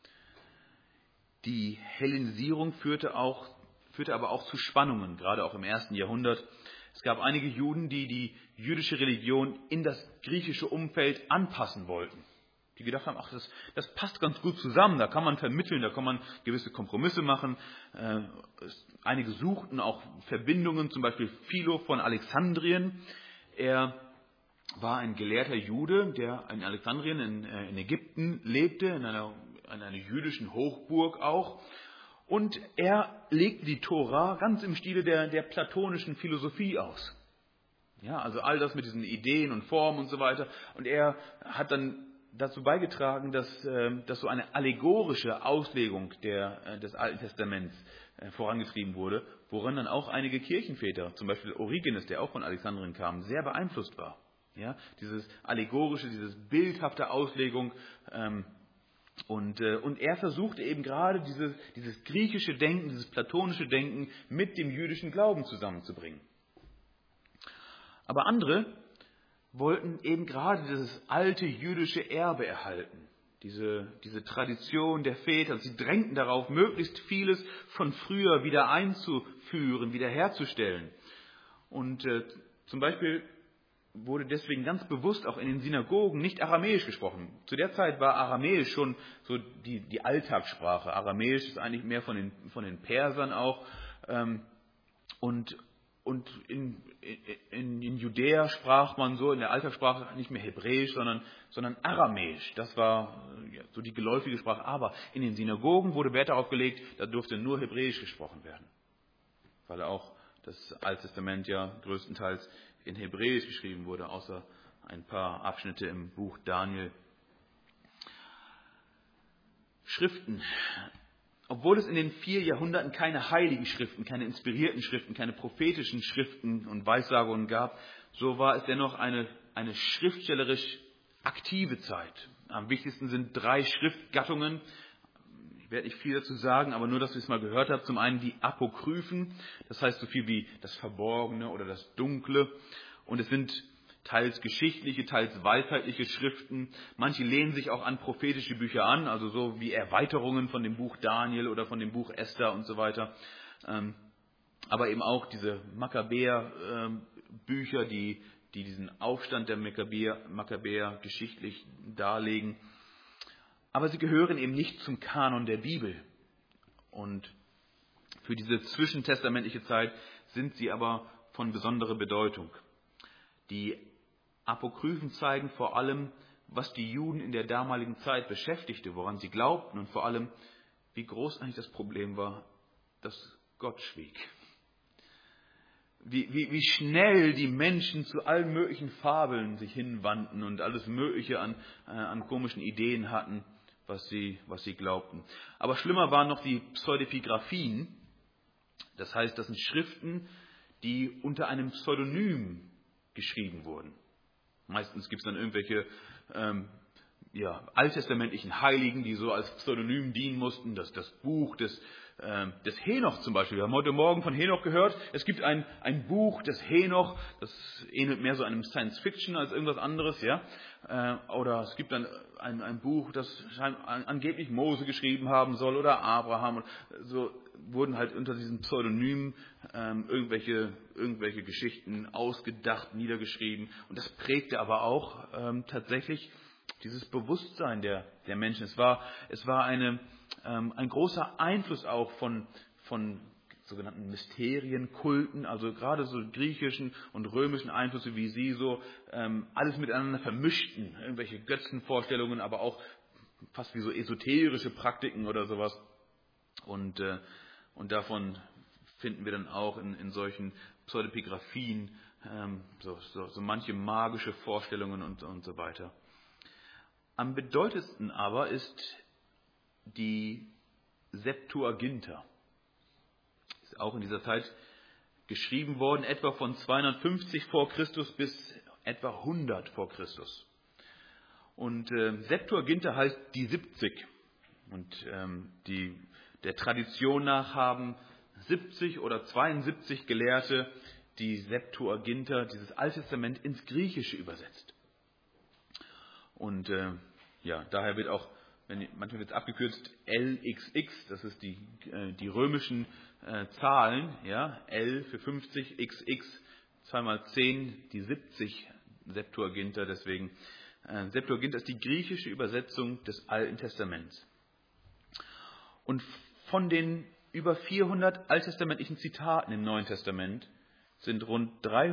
Die Hellenisierung führte aber auch zu Spannungen, gerade auch im 1. Jahrhundert. Es gab einige Juden, die jüdische Religion in das griechische Umfeld anpassen wollten. Die gedacht haben, das passt ganz gut zusammen, da kann man vermitteln, da kann man gewisse Kompromisse machen. Einige suchten auch Verbindungen, zum Beispiel Philo von Alexandrien. Er war ein gelehrter Jude, der in Alexandrien in Ägypten lebte, in einer jüdischen Hochburg auch. Und er legte die Tora ganz im Stile der platonischen Philosophie aus. Ja, also all das mit diesen Ideen und Formen und so weiter. Und er hat dann dazu beigetragen, dass so eine allegorische Auslegung des Alten Testaments vorangetrieben wurde, woran dann auch einige Kirchenväter, zum Beispiel Origenes, der auch von Alexandrien kam, sehr beeinflusst war. Ja, dieses allegorische, dieses bildhafte Auslegung. Und er versuchte eben gerade dieses griechische Denken, dieses platonische Denken mit dem jüdischen Glauben zusammenzubringen. Aber andere wollten eben gerade dieses alte jüdische Erbe erhalten. Diese Tradition der Väter. Sie drängten darauf, möglichst vieles von früher wieder einzuführen, wiederherzustellen. Und zum Beispiel wurde deswegen ganz bewusst auch in den Synagogen nicht Aramäisch gesprochen. Zu der Zeit war Aramäisch schon so die Alltagssprache. Aramäisch ist eigentlich mehr von den Persern auch. Und in Judäa sprach man so in der Alltagssprache nicht mehr Hebräisch, sondern Aramäisch. Das war so die geläufige Sprache. Aber in den Synagogen wurde Wert darauf gelegt, da durfte nur Hebräisch gesprochen werden. Weil auch das Alte Testament ja größtenteils in Hebräisch geschrieben wurde, außer ein paar Abschnitte im Buch Daniel. Schriften. Obwohl es in den 4 Jahrhunderten keine heiligen Schriften, keine inspirierten Schriften, keine prophetischen Schriften und Weissagungen gab, so war es dennoch eine schriftstellerisch aktive Zeit. Am wichtigsten sind 3 Schriftgattungen. Ich werde nicht viel dazu sagen, aber nur, dass ihr es mal gehört habt. Zum einen die Apokryphen, das heißt so viel wie das Verborgene oder das Dunkle. Und es sind teils geschichtliche, teils weisheitliche Schriften. Manche lehnen sich auch an prophetische Bücher an, also so wie Erweiterungen von dem Buch Daniel oder von dem Buch Esther und so weiter. Aber eben auch diese Makkabäer-Bücher, die diesen Aufstand der Makkabäer geschichtlich darlegen. Aber sie gehören eben nicht zum Kanon der Bibel. Und für diese zwischentestamentliche Zeit sind sie aber von besonderer Bedeutung. Die Apokryphen zeigen vor allem, was die Juden in der damaligen Zeit beschäftigte, woran sie glaubten und vor allem, wie groß eigentlich das Problem war, dass Gott schwieg. Wie schnell die Menschen zu allen möglichen Fabeln sich hinwandten und alles Mögliche an komischen Ideen hatten, was sie glaubten. Aber schlimmer waren noch die Pseudepigraphien. Das heißt, das sind Schriften, die unter einem Pseudonym geschrieben wurden. Meistens gibt es dann irgendwelche alttestamentlichen Heiligen, die so als Pseudonym dienen mussten. Das Buch des Henoch zum Beispiel. Wir haben heute Morgen von Henoch gehört. Es gibt ein Buch des Henoch, das ähnelt mehr so einem Science-Fiction als irgendwas anderes. Ja? Oder es gibt dann ein Buch, das angeblich Mose geschrieben haben soll oder Abraham. So wurden halt unter diesem Pseudonym irgendwelche Geschichten ausgedacht, niedergeschrieben. Und das prägte aber auch tatsächlich dieses Bewusstsein der Menschen. Es war ein großer Einfluss auch von sogenannten Mysterienkulten, also gerade so griechischen und römischen Einflüsse, wie sie so alles miteinander vermischten. Irgendwelche Götzenvorstellungen, aber auch fast wie so esoterische Praktiken oder sowas. Und davon finden wir dann auch in solchen Pseudepigraphien so manche magische Vorstellungen und so weiter. Am bedeutendsten aber ist die Septuaginta. Ist auch in dieser Zeit geschrieben worden, etwa von 250 vor Christus bis etwa 100 vor Christus. Und Septuaginta heißt die 70. Und der Tradition nach haben 70 oder 72 Gelehrte die Septuaginta, dieses Alte Testament, ins Griechische übersetzt. Und daher wird auch, manchmal wird es abgekürzt, LXX, das ist die römischen Zahlen, ja, L für 50, XX, 2 mal 10, die 70 Septuaginta, deswegen Septuaginta ist die griechische Übersetzung des Alten Testaments. Und von den über 400 alttestamentlichen Zitaten im Neuen Testament sind rund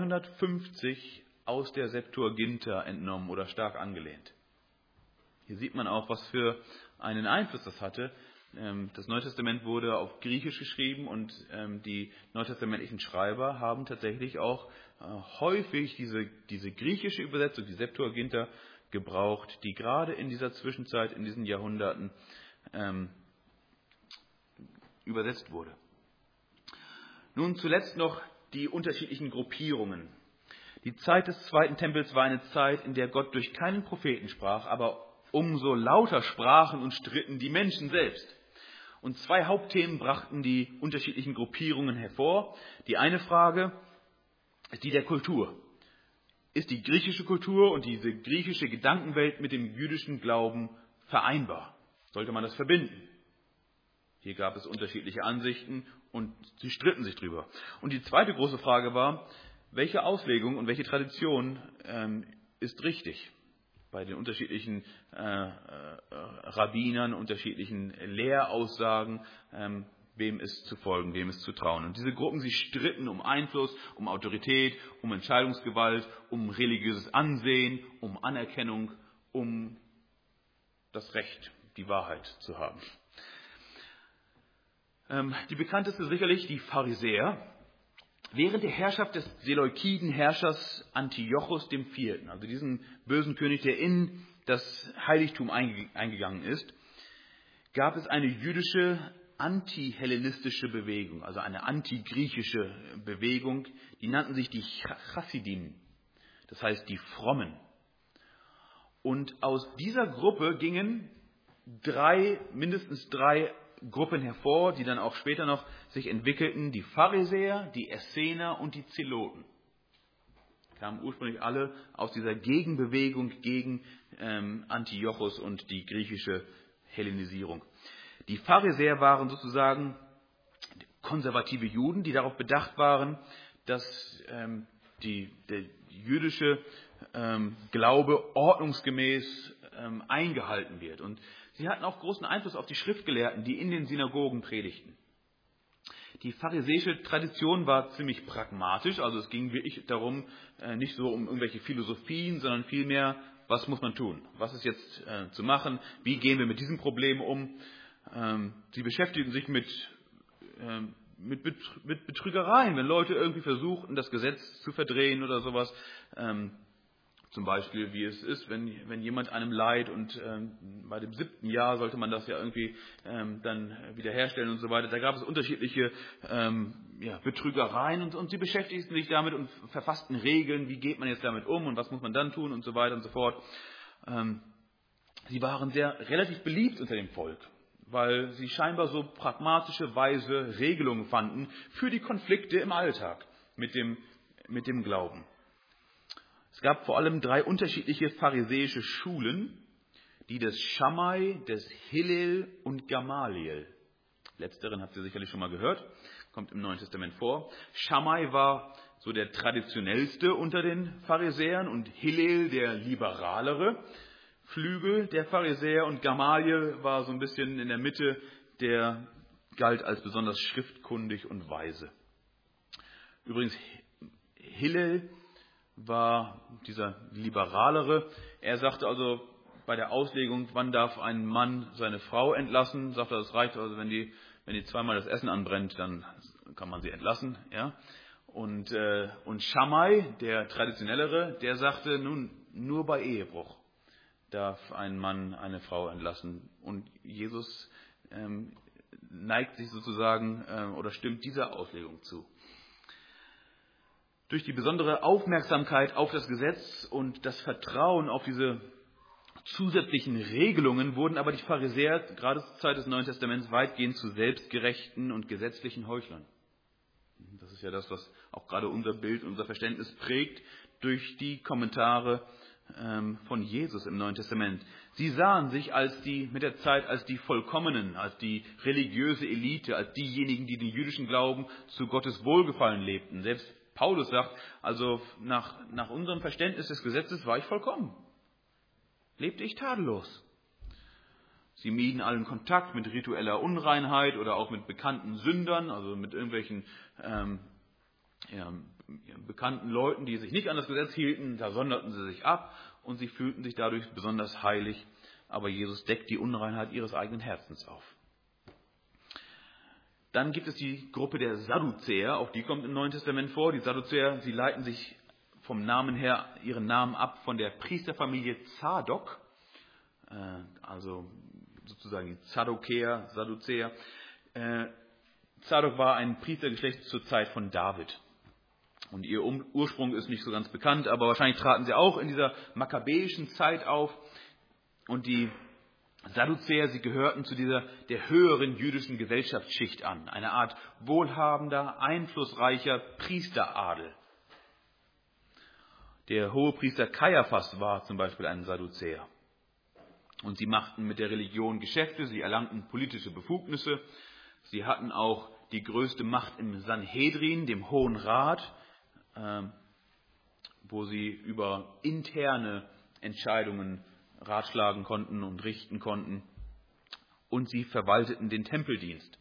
350 aus der Septuaginta entnommen oder stark angelehnt. Hier sieht man auch, was für einen Einfluss das hatte. Das Neue Testament wurde auf Griechisch geschrieben und die neutestamentlichen Schreiber haben tatsächlich auch häufig diese griechische Übersetzung, die Septuaginta, gebraucht, die gerade in dieser Zwischenzeit, in diesen Jahrhunderten übersetzt wurde. Nun zuletzt noch die unterschiedlichen Gruppierungen. Die Zeit des Zweiten Tempels war eine Zeit, in der Gott durch keinen Propheten sprach, aber umso lauter sprachen und stritten die Menschen selbst. Und 2 Hauptthemen brachten die unterschiedlichen Gruppierungen hervor. Die eine Frage ist die der Kultur. ist die griechische Kultur und diese griechische Gedankenwelt mit dem jüdischen Glauben vereinbar? Sollte man das verbinden? Hier gab es unterschiedliche Ansichten und sie stritten sich drüber. Und die zweite große Frage war, welche Auslegung und welche Tradition ist richtig? Bei den unterschiedlichen Rabbinern, unterschiedlichen Lehraussagen, wem ist zu folgen, wem ist zu trauen. Und diese Gruppen, sie stritten um Einfluss, um Autorität, um Entscheidungsgewalt, um religiöses Ansehen, um Anerkennung, um das Recht, die Wahrheit zu haben. Die bekannteste sicherlich die Pharisäer. Während der Herrschaft des Seleukiden-Herrschers Antiochos IV., also diesen bösen König, der in das Heiligtum eingegangen ist, gab es eine jüdische antihellenistische Bewegung, also eine antigriechische Bewegung, die nannten sich die Chassidim, das heißt die Frommen. Und aus dieser Gruppe gingen mindestens drei Gruppen hervor, die dann auch später noch sich entwickelten, die Pharisäer, die Essener und die Zeloten. Kamen ursprünglich alle aus dieser Gegenbewegung gegen Antiochos und die griechische Hellenisierung. Die Pharisäer waren sozusagen konservative Juden, die darauf bedacht waren, dass der jüdische Glaube ordnungsgemäß eingehalten wird. Und sie hatten auch großen Einfluss auf die Schriftgelehrten, die in den Synagogen predigten. Die pharisäische Tradition war ziemlich pragmatisch, also es ging wirklich darum, nicht so um irgendwelche Philosophien, sondern vielmehr, was muss man tun? Was ist jetzt zu machen? Wie gehen wir mit diesem Problem um? Sie beschäftigten sich mit Betrügereien, wenn Leute irgendwie versuchten, das Gesetz zu verdrehen oder sowas. Zum Beispiel, wie es ist, wenn jemand einem leiht und bei dem 7. Jahr sollte man das ja irgendwie dann wiederherstellen und so weiter. Da gab es unterschiedliche Betrügereien und sie beschäftigten sich damit und verfassten Regeln, wie geht man jetzt damit um und was muss man dann tun und so weiter und so fort. Sie waren relativ beliebt unter dem Volk, weil sie scheinbar so pragmatische, weise Regelungen fanden für die Konflikte im Alltag mit dem Glauben. Es gab vor allem 3 unterschiedliche pharisäische Schulen, die des Shammai, des Hillel und Gamaliel. Letzteren habt ihr sicherlich schon mal gehört, kommt im Neuen Testament vor. Shammai war so der traditionellste unter den Pharisäern und Hillel der liberalere Flügel der Pharisäer und Gamaliel war so ein bisschen in der Mitte, der galt als besonders schriftkundig und weise. Übrigens, Hillel war dieser liberalere. Er sagte also bei der Auslegung, wann darf ein Mann seine Frau entlassen, sagt er, das reicht also, wenn die zweimal das Essen anbrennt, dann kann man sie entlassen. Ja? Und Shammai, der traditionellere, der sagte, nun nur bei Ehebruch darf ein Mann eine Frau entlassen. Und Jesus neigt sich sozusagen oder stimmt dieser Auslegung zu. Durch die besondere Aufmerksamkeit auf das Gesetz und das Vertrauen auf diese zusätzlichen Regelungen wurden aber die Pharisäer gerade zur Zeit des Neuen Testaments weitgehend zu selbstgerechten und gesetzlichen Heuchlern. Das ist ja das, was auch gerade unser Bild, unser Verständnis prägt durch die Kommentare von Jesus im Neuen Testament. Sie sahen sich mit der Zeit als die Vollkommenen, als die religiöse Elite, als diejenigen, die den jüdischen Glauben zu Gottes Wohlgefallen lebten. Selbst Paulus sagt, also nach unserem Verständnis des Gesetzes war ich vollkommen. Lebte ich tadellos. Sie mieden allen Kontakt mit ritueller Unreinheit oder auch mit bekannten Sündern, also mit irgendwelchen bekannten Leuten, die sich nicht an das Gesetz hielten, da sonderten sie sich ab und sie fühlten sich dadurch besonders heilig. Aber Jesus deckt die Unreinheit ihres eigenen Herzens auf. Dann gibt es die Gruppe der Sadduzäer, auch die kommt im Neuen Testament vor. Die Sadduzäer, sie leiten sich vom Namen her ihren Namen ab von der Priesterfamilie Zadok, also sozusagen die Sadduzäer. Zadok war ein Priestergeschlecht zur Zeit von David. Und ihr Ursprung ist nicht so ganz bekannt, aber wahrscheinlich traten sie auch in dieser makkabäischen Zeit auf. Und die Sadduzäer, sie gehörten zu der höheren jüdischen Gesellschaftsschicht an. Eine Art wohlhabender, einflussreicher Priesteradel. Der Hohepriester Kaiaphas war zum Beispiel ein Sadduzäer. Und sie machten mit der Religion Geschäfte, sie erlangten politische Befugnisse. Sie hatten auch die größte Macht im Sanhedrin, dem Hohen Rat, wo sie über interne Entscheidungen ratschlagen konnten und richten konnten. Und sie verwalteten den Tempeldienst.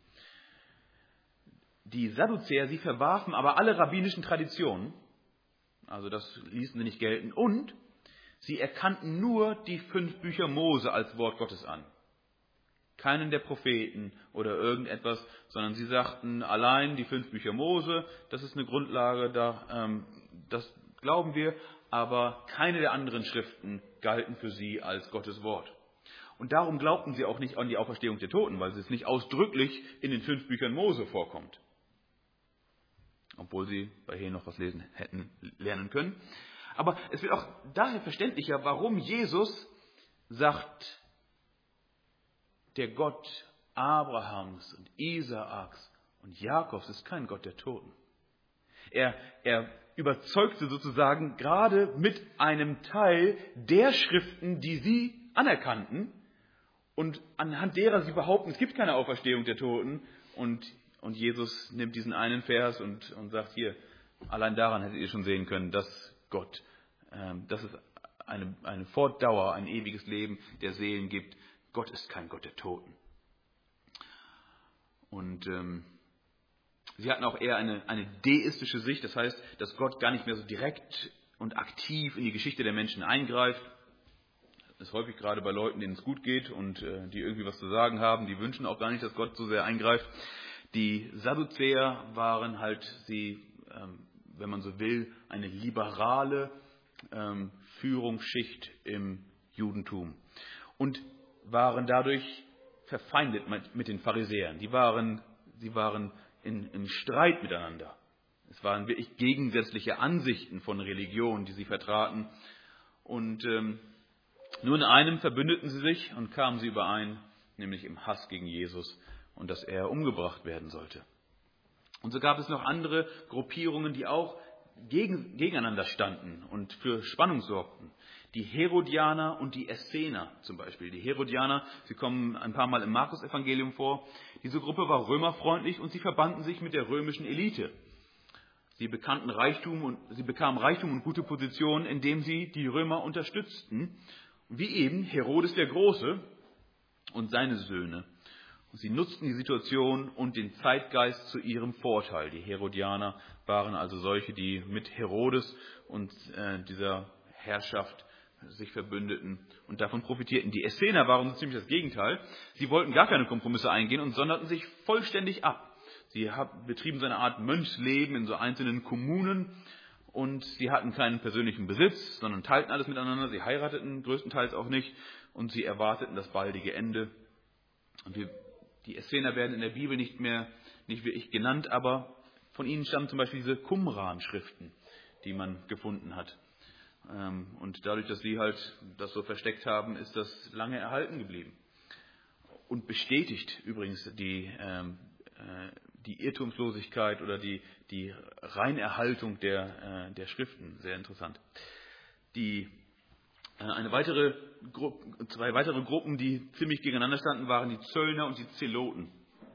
Die Sadduzäer, sie verwarfen aber alle rabbinischen Traditionen, also das ließen sie nicht gelten, und sie erkannten nur die 5 Bücher Mose als Wort Gottes an. Keinen der Propheten oder irgendetwas, sondern sie sagten allein die 5 Bücher Mose, das ist eine Grundlage, das glauben wir, aber keine der anderen Schriften galten für sie als Gottes Wort. Und darum glaubten sie auch nicht an die Auferstehung der Toten, weil es nicht ausdrücklich in den 5 Büchern Mose vorkommt. Obwohl sie bei Henoch was lesen hätten lernen können. Aber es wird auch daher verständlicher, warum Jesus sagt, der Gott Abrahams und Isaaks und Jakobs ist kein Gott der Toten. Er überzeugte sozusagen gerade mit einem Teil der Schriften, die sie anerkannten und anhand derer sie behaupten, es gibt keine Auferstehung der Toten. Und Jesus nimmt diesen einen Vers und sagt, hier, allein daran hättet ihr schon sehen können, dass Gott, dass es eine Fortdauer, ein ewiges Leben der Seelen gibt. Gott ist kein Gott der Toten. Und sie hatten auch eher eine deistische Sicht, das heißt, dass Gott gar nicht mehr so direkt und aktiv in die Geschichte der Menschen eingreift. Das ist häufig gerade bei Leuten, denen es gut geht und die irgendwie was zu sagen haben, die wünschen auch gar nicht, dass Gott so sehr eingreift. Die Sadduzäer waren halt, wenn man so will, eine liberale Führungsschicht im Judentum und waren dadurch verfeindet mit den Pharisäern. Sie waren in Streit miteinander. Es waren wirklich gegensätzliche Ansichten von Religion, die sie vertraten. Und nur in einem verbündeten sie sich und kamen sie überein, nämlich im Hass gegen Jesus und dass er umgebracht werden sollte. Und so gab es noch andere Gruppierungen, die auch gegeneinander standen und für Spannung sorgten. Die Herodianer und die Essener zum Beispiel. Die Herodianer, sie kommen ein paar Mal im Markus-Evangelium vor. Diese Gruppe war römerfreundlich und sie verbanden sich mit der römischen Elite. Sie bekamen Reichtum und gute Positionen, indem sie die Römer unterstützten, wie eben Herodes der Große und seine Söhne. Und sie nutzten die Situation und den Zeitgeist zu ihrem Vorteil. Die Herodianer waren also solche, die mit Herodes und dieser Herrschaft sich verbündeten und davon profitierten. Die Essener waren so ziemlich das Gegenteil. Sie wollten gar keine Kompromisse eingehen und sonderten sich vollständig ab. Sie betrieben so eine Art Mönchsleben in so einzelnen Kommunen und sie hatten keinen persönlichen Besitz, sondern teilten alles miteinander. Sie heirateten größtenteils auch nicht und sie erwarteten das baldige Ende. Und die Essener werden in der Bibel nicht wirklich genannt, aber von ihnen stammen zum Beispiel diese Qumran-Schriften, die man gefunden hat. Und dadurch, dass sie halt das so versteckt haben, ist das lange erhalten geblieben. Und bestätigt übrigens die Irrtumslosigkeit oder die Reinerhaltung der Schriften. Sehr interessant. Zwei weitere Gruppen, die ziemlich gegeneinander standen, waren die Zöllner und die Zeloten.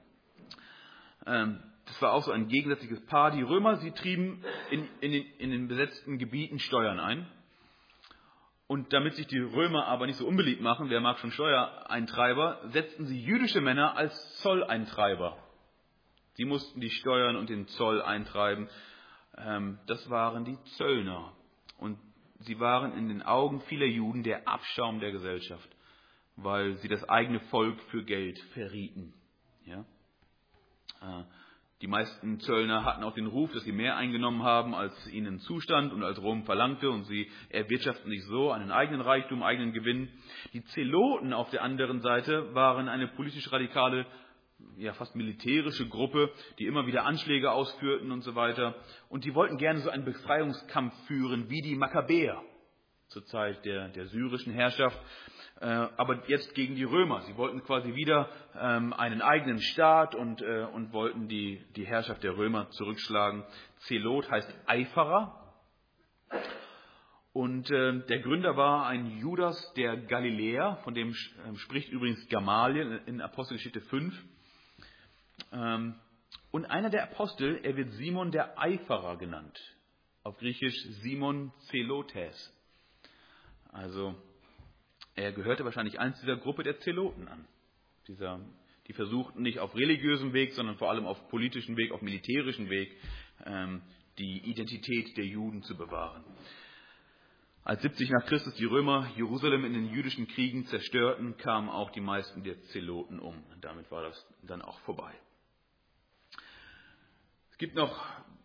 Das war auch so ein gegensätzliches Paar. Die Römer, sie trieben in den besetzten Gebieten Steuern ein. Und damit sich die Römer aber nicht so unbeliebt machen, wer mag schon Steuereintreiber, setzten sie jüdische Männer als Zolleintreiber. Sie mussten die Steuern und den Zoll eintreiben. Das waren die Zöllner. Und sie waren in den Augen vieler Juden der Abschaum der Gesellschaft, weil sie das eigene Volk für Geld verrieten. Ja? Die meisten Zöllner hatten auch den Ruf, dass sie mehr eingenommen haben, als ihnen zustand und als Rom verlangte, und sie erwirtschaften sich so einen eigenen Reichtum, eigenen Gewinn. Die Zeloten auf der anderen Seite waren eine politisch radikale, ja fast militärische Gruppe, die immer wieder Anschläge ausführten und so weiter. Und die wollten gerne so einen Befreiungskampf führen, wie die Makkabäer zur Zeit der syrischen Herrschaft. Aber jetzt gegen die Römer. Sie wollten quasi wieder einen eigenen Staat und wollten die Herrschaft der Römer zurückschlagen. Zelot heißt Eiferer. Und der Gründer war ein Judas der Galiläer, von dem spricht übrigens Gamaliel in Apostelgeschichte 5. Und einer der Apostel, er wird Simon der Eiferer genannt. Auf Griechisch Simon Zelotes. Also er gehörte wahrscheinlich einst dieser Gruppe der Zeloten an. Die versuchten nicht auf religiösem Weg, sondern vor allem auf politischem Weg, auf militärischem Weg, die Identität der Juden zu bewahren. Als 70 nach Christus die Römer Jerusalem in den jüdischen Kriegen zerstörten, kamen auch die meisten der Zeloten um. Und damit war das dann auch vorbei. Es gibt noch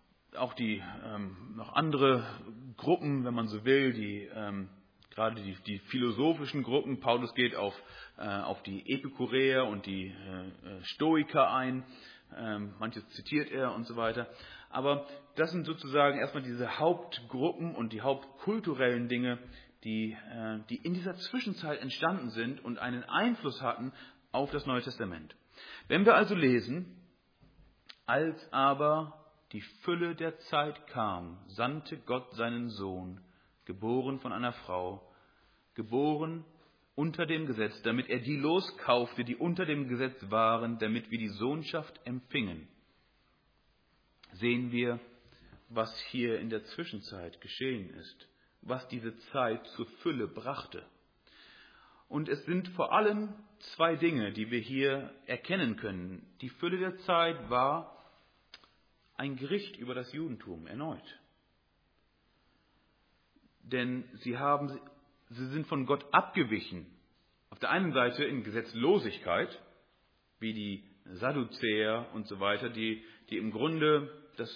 andere Gruppen, wenn man so will, gerade die philosophischen Gruppen. Paulus geht auf die Epikureer und die Stoiker ein. Manches zitiert er und so weiter. Aber das sind sozusagen erstmal diese Hauptgruppen und die hauptkulturellen Dinge, die in dieser Zwischenzeit entstanden sind und einen Einfluss hatten auf das Neue Testament. Wenn wir also lesen, als aber die Fülle der Zeit kam, sandte Gott seinen Sohn, geboren von einer Frau, geboren unter dem Gesetz, damit er die loskaufte, die unter dem Gesetz waren, damit wir die Sohnschaft empfingen. Sehen wir, was hier in der Zwischenzeit geschehen ist, was diese Zeit zur Fülle brachte. Und es sind vor allem zwei Dinge, die wir hier erkennen können. Die Fülle der Zeit war ein Gericht über das Judentum erneut. Denn sie sind von Gott abgewichen. Auf der einen Seite in Gesetzlosigkeit, wie die Sadduzäer und so weiter, die im Grunde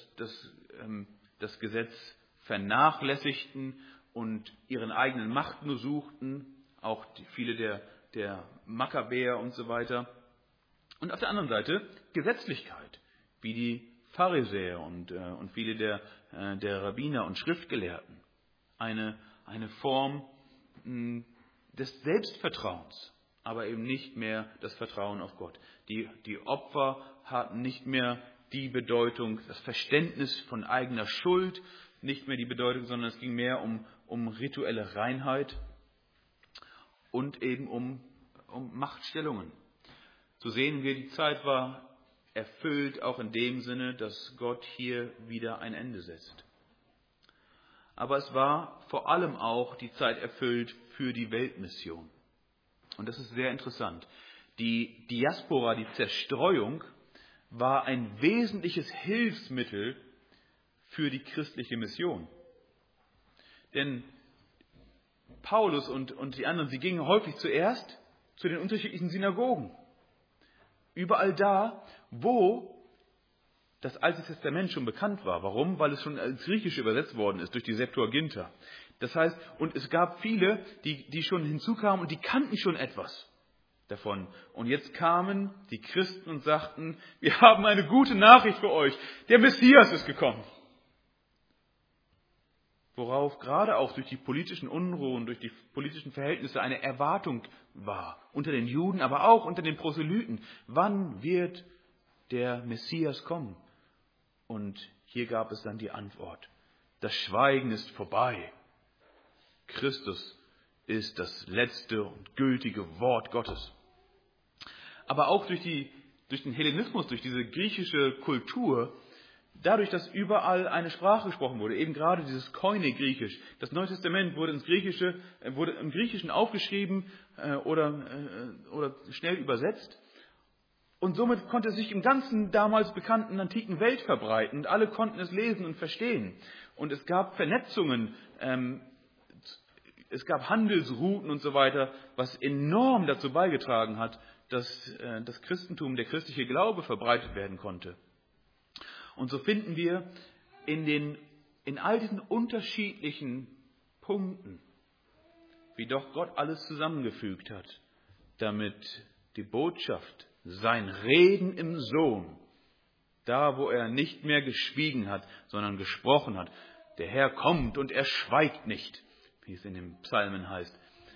das Gesetz vernachlässigten und ihren eigenen Macht nur suchten, auch viele der Makkabäer und so weiter. Und auf der anderen Seite Gesetzlichkeit, wie die Pharisäer und viele der Rabbiner und Schriftgelehrten. Eine Form des Selbstvertrauens, aber eben nicht mehr das Vertrauen auf Gott. Die Opfer hatten nicht mehr die Bedeutung, das Verständnis von eigener Schuld, nicht mehr die Bedeutung, sondern es ging mehr um rituelle Reinheit und eben um Machtstellungen. So sehen wir, die Zeit war erfüllt, auch in dem Sinne, dass Gott hier wieder ein Ende setzt. Aber es war vor allem auch die Zeit erfüllt für die Weltmission. Und das ist sehr interessant. Die Diaspora, die Zerstreuung, war ein wesentliches Hilfsmittel für die christliche Mission. Denn Paulus und die anderen, sie gingen häufig zuerst zu den unterschiedlichen Synagogen. Überall da, wo das Alte Testament schon bekannt war. Warum? Weil es schon ins Griechische übersetzt worden ist durch die Septuaginta. Das heißt, und es gab viele, die schon hinzukamen und die kannten schon etwas davon. Und jetzt kamen die Christen und sagten, wir haben eine gute Nachricht für euch. Der Messias ist gekommen. Worauf gerade auch durch die politischen Unruhen, durch die politischen Verhältnisse eine Erwartung war. Unter den Juden, aber auch unter den Proselyten. Wann wird der Messias kommen? Und hier gab es dann die Antwort. Das Schweigen ist vorbei. Christus ist das letzte und gültige Wort Gottes. Aber auch durch den Hellenismus, durch diese griechische Kultur, dadurch, dass überall eine Sprache gesprochen wurde, eben gerade dieses Koine-Griechisch. Das Neue Testament wurde im Griechischen aufgeschrieben oder schnell übersetzt. Und somit konnte es sich im ganzen damals bekannten antiken Welt verbreiten. Und alle konnten es lesen und verstehen. Und es gab Vernetzungen, es gab Handelsrouten und so weiter, was enorm dazu beigetragen hat, dass das Christentum, der christliche Glaube verbreitet werden konnte. Und so finden wir in all diesen unterschiedlichen Punkten, wie doch Gott alles zusammengefügt hat, damit die Botschaft, sein Reden im Sohn, da wo er nicht mehr geschwiegen hat, sondern gesprochen hat, der Herr kommt und er schweigt nicht, wie es in den Psalmen heißt,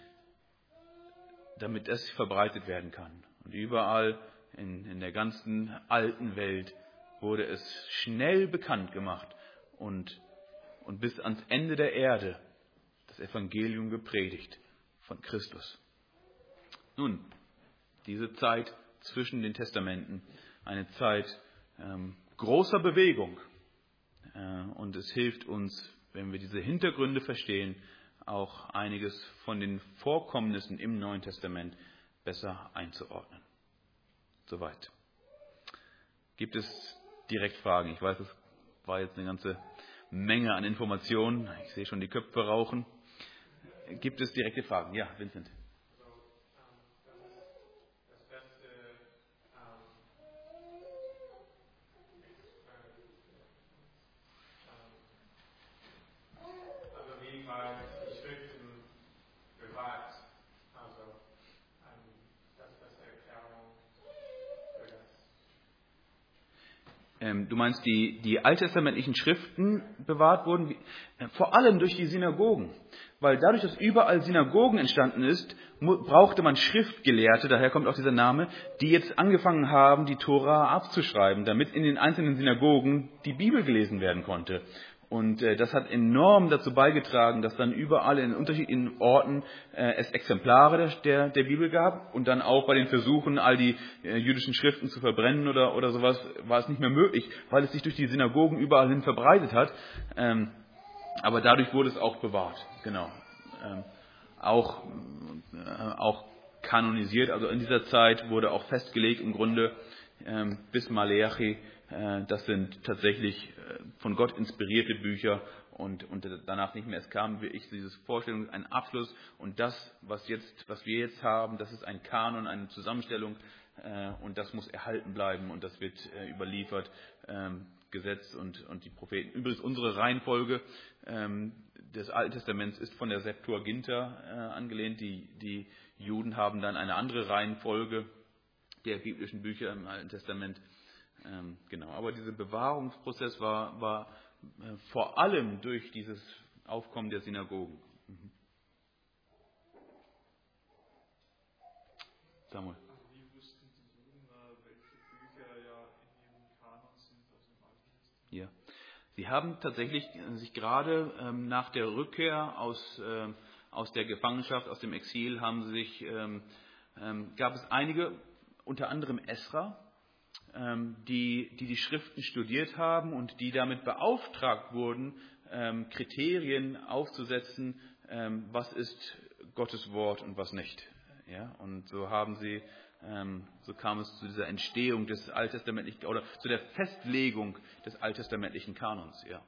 damit das verbreitet werden kann. Und überall in der ganzen alten Welt wurde es schnell bekannt gemacht und bis ans Ende der Erde das Evangelium gepredigt von Christus. Nun, diese Zeit zwischen den Testamenten, eine Zeit großer Bewegung. Und es hilft uns, wenn wir diese Hintergründe verstehen, auch einiges von den Vorkommnissen im Neuen Testament besser einzuordnen. Soweit. Gibt es direkt Fragen? Ich weiß, es war jetzt eine ganze Menge an Informationen. Ich sehe schon die Köpfe rauchen. Gibt es direkte Fragen? Ja, Vincent. Du meinst, die alttestamentlichen Schriften bewahrt wurden, vor allem durch die Synagogen. Weil dadurch, dass überall Synagogen entstanden ist, brauchte man Schriftgelehrte, daher kommt auch dieser Name, die jetzt angefangen haben, die Tora abzuschreiben, damit in den einzelnen Synagogen die Bibel gelesen werden konnte. Und das hat enorm dazu beigetragen, dass dann überall in unterschiedlichen Orten es Exemplare der Bibel gab. Und dann auch bei den Versuchen, all die jüdischen Schriften zu verbrennen oder sowas, war es nicht mehr möglich, weil es sich durch die Synagogen überall hin verbreitet hat. Aber dadurch wurde es auch bewahrt. Genau. Auch kanonisiert. Also in dieser Zeit wurde auch festgelegt, im Grunde bis Maleachi. Das sind tatsächlich von Gott inspirierte Bücher und danach nicht mehr. Es kam wirklich diese Vorstellung, ein Abschluss und das, was wir jetzt haben, das ist ein Kanon, eine Zusammenstellung und das muss erhalten bleiben und das wird überliefert, Gesetz und die Propheten. Übrigens unsere Reihenfolge des Alten Testaments ist von der Septuaginta angelehnt. Die Juden haben dann eine andere Reihenfolge der biblischen Bücher im Alten Testament. Genau, aber dieser Bewahrungsprozess war vor allem durch dieses Aufkommen der Synagogen. Samuel. Wie wussten die Juden, welche Bücher ja in ihrem Kanon sind, also im Alten Testament? Ja, sie haben tatsächlich sich gerade nach der Rückkehr aus der Gefangenschaft, aus dem Exil, gab es einige, unter anderem Esra, die Schriften studiert haben und die damit beauftragt wurden, Kriterien aufzusetzen, was ist Gottes Wort und was nicht. Ja, und so kam es zu dieser Entstehung des alttestamentlichen oder zu der Festlegung des alttestamentlichen Kanons. Ja.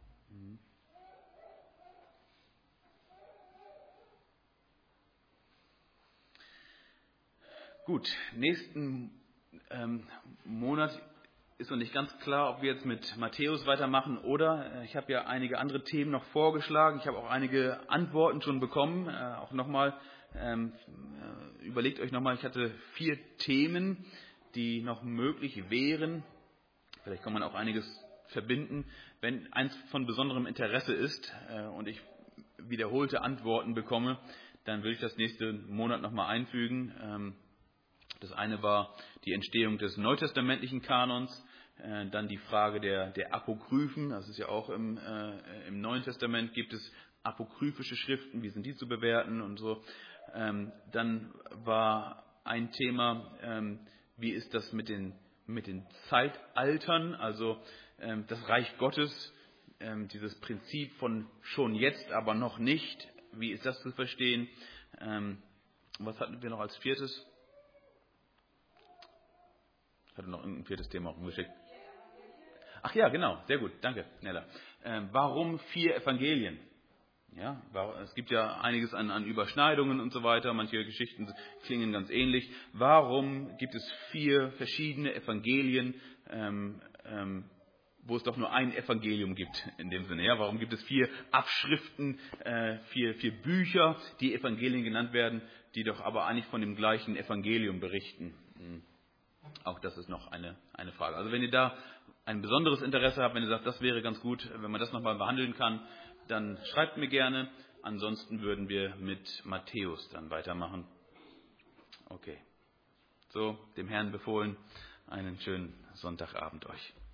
Gut, nächsten Monat ist noch nicht ganz klar, ob wir jetzt mit Matthäus weitermachen oder ich habe ja einige andere Themen noch vorgeschlagen. Ich habe auch einige Antworten schon bekommen. Auch nochmal, überlegt euch nochmal, ich hatte 4 Themen, die noch möglich wären. Vielleicht kann man auch einiges verbinden. Wenn eins von besonderem Interesse ist und ich wiederholte Antworten bekomme, dann will ich das nächste Monat nochmal einfügen. Das eine war die Entstehung des neutestamentlichen Kanons, dann die Frage der Apokryphen, das ist ja auch im Neuen Testament gibt es apokryphische Schriften, wie sind die zu bewerten und so. Dann war ein Thema, wie ist das mit den Zeitaltern, also das Reich Gottes, dieses Prinzip von schon jetzt, aber noch nicht, wie ist das zu verstehen? Was hatten wir noch als 4.? Ich hatte noch ein 4. Thema umgeschickt. Ach ja, genau, sehr gut, danke, Nella. Warum 4 Evangelien? Ja, es gibt ja einiges an Überschneidungen und so weiter, manche Geschichten klingen ganz ähnlich. Warum gibt es 4 verschiedene Evangelien, wo es doch nur ein Evangelium gibt in dem Sinne? Ja, warum gibt es 4 Abschriften, 4 Bücher, die Evangelien genannt werden, die doch aber eigentlich von dem gleichen Evangelium berichten? Auch das ist noch eine Frage. Also wenn ihr da ein besonderes Interesse habt, wenn ihr sagt, das wäre ganz gut, wenn man das nochmal behandeln kann, dann schreibt mir gerne. Ansonsten würden wir mit Matthäus dann weitermachen. Okay. So, dem Herrn befohlen, einen schönen Sonntagabend euch.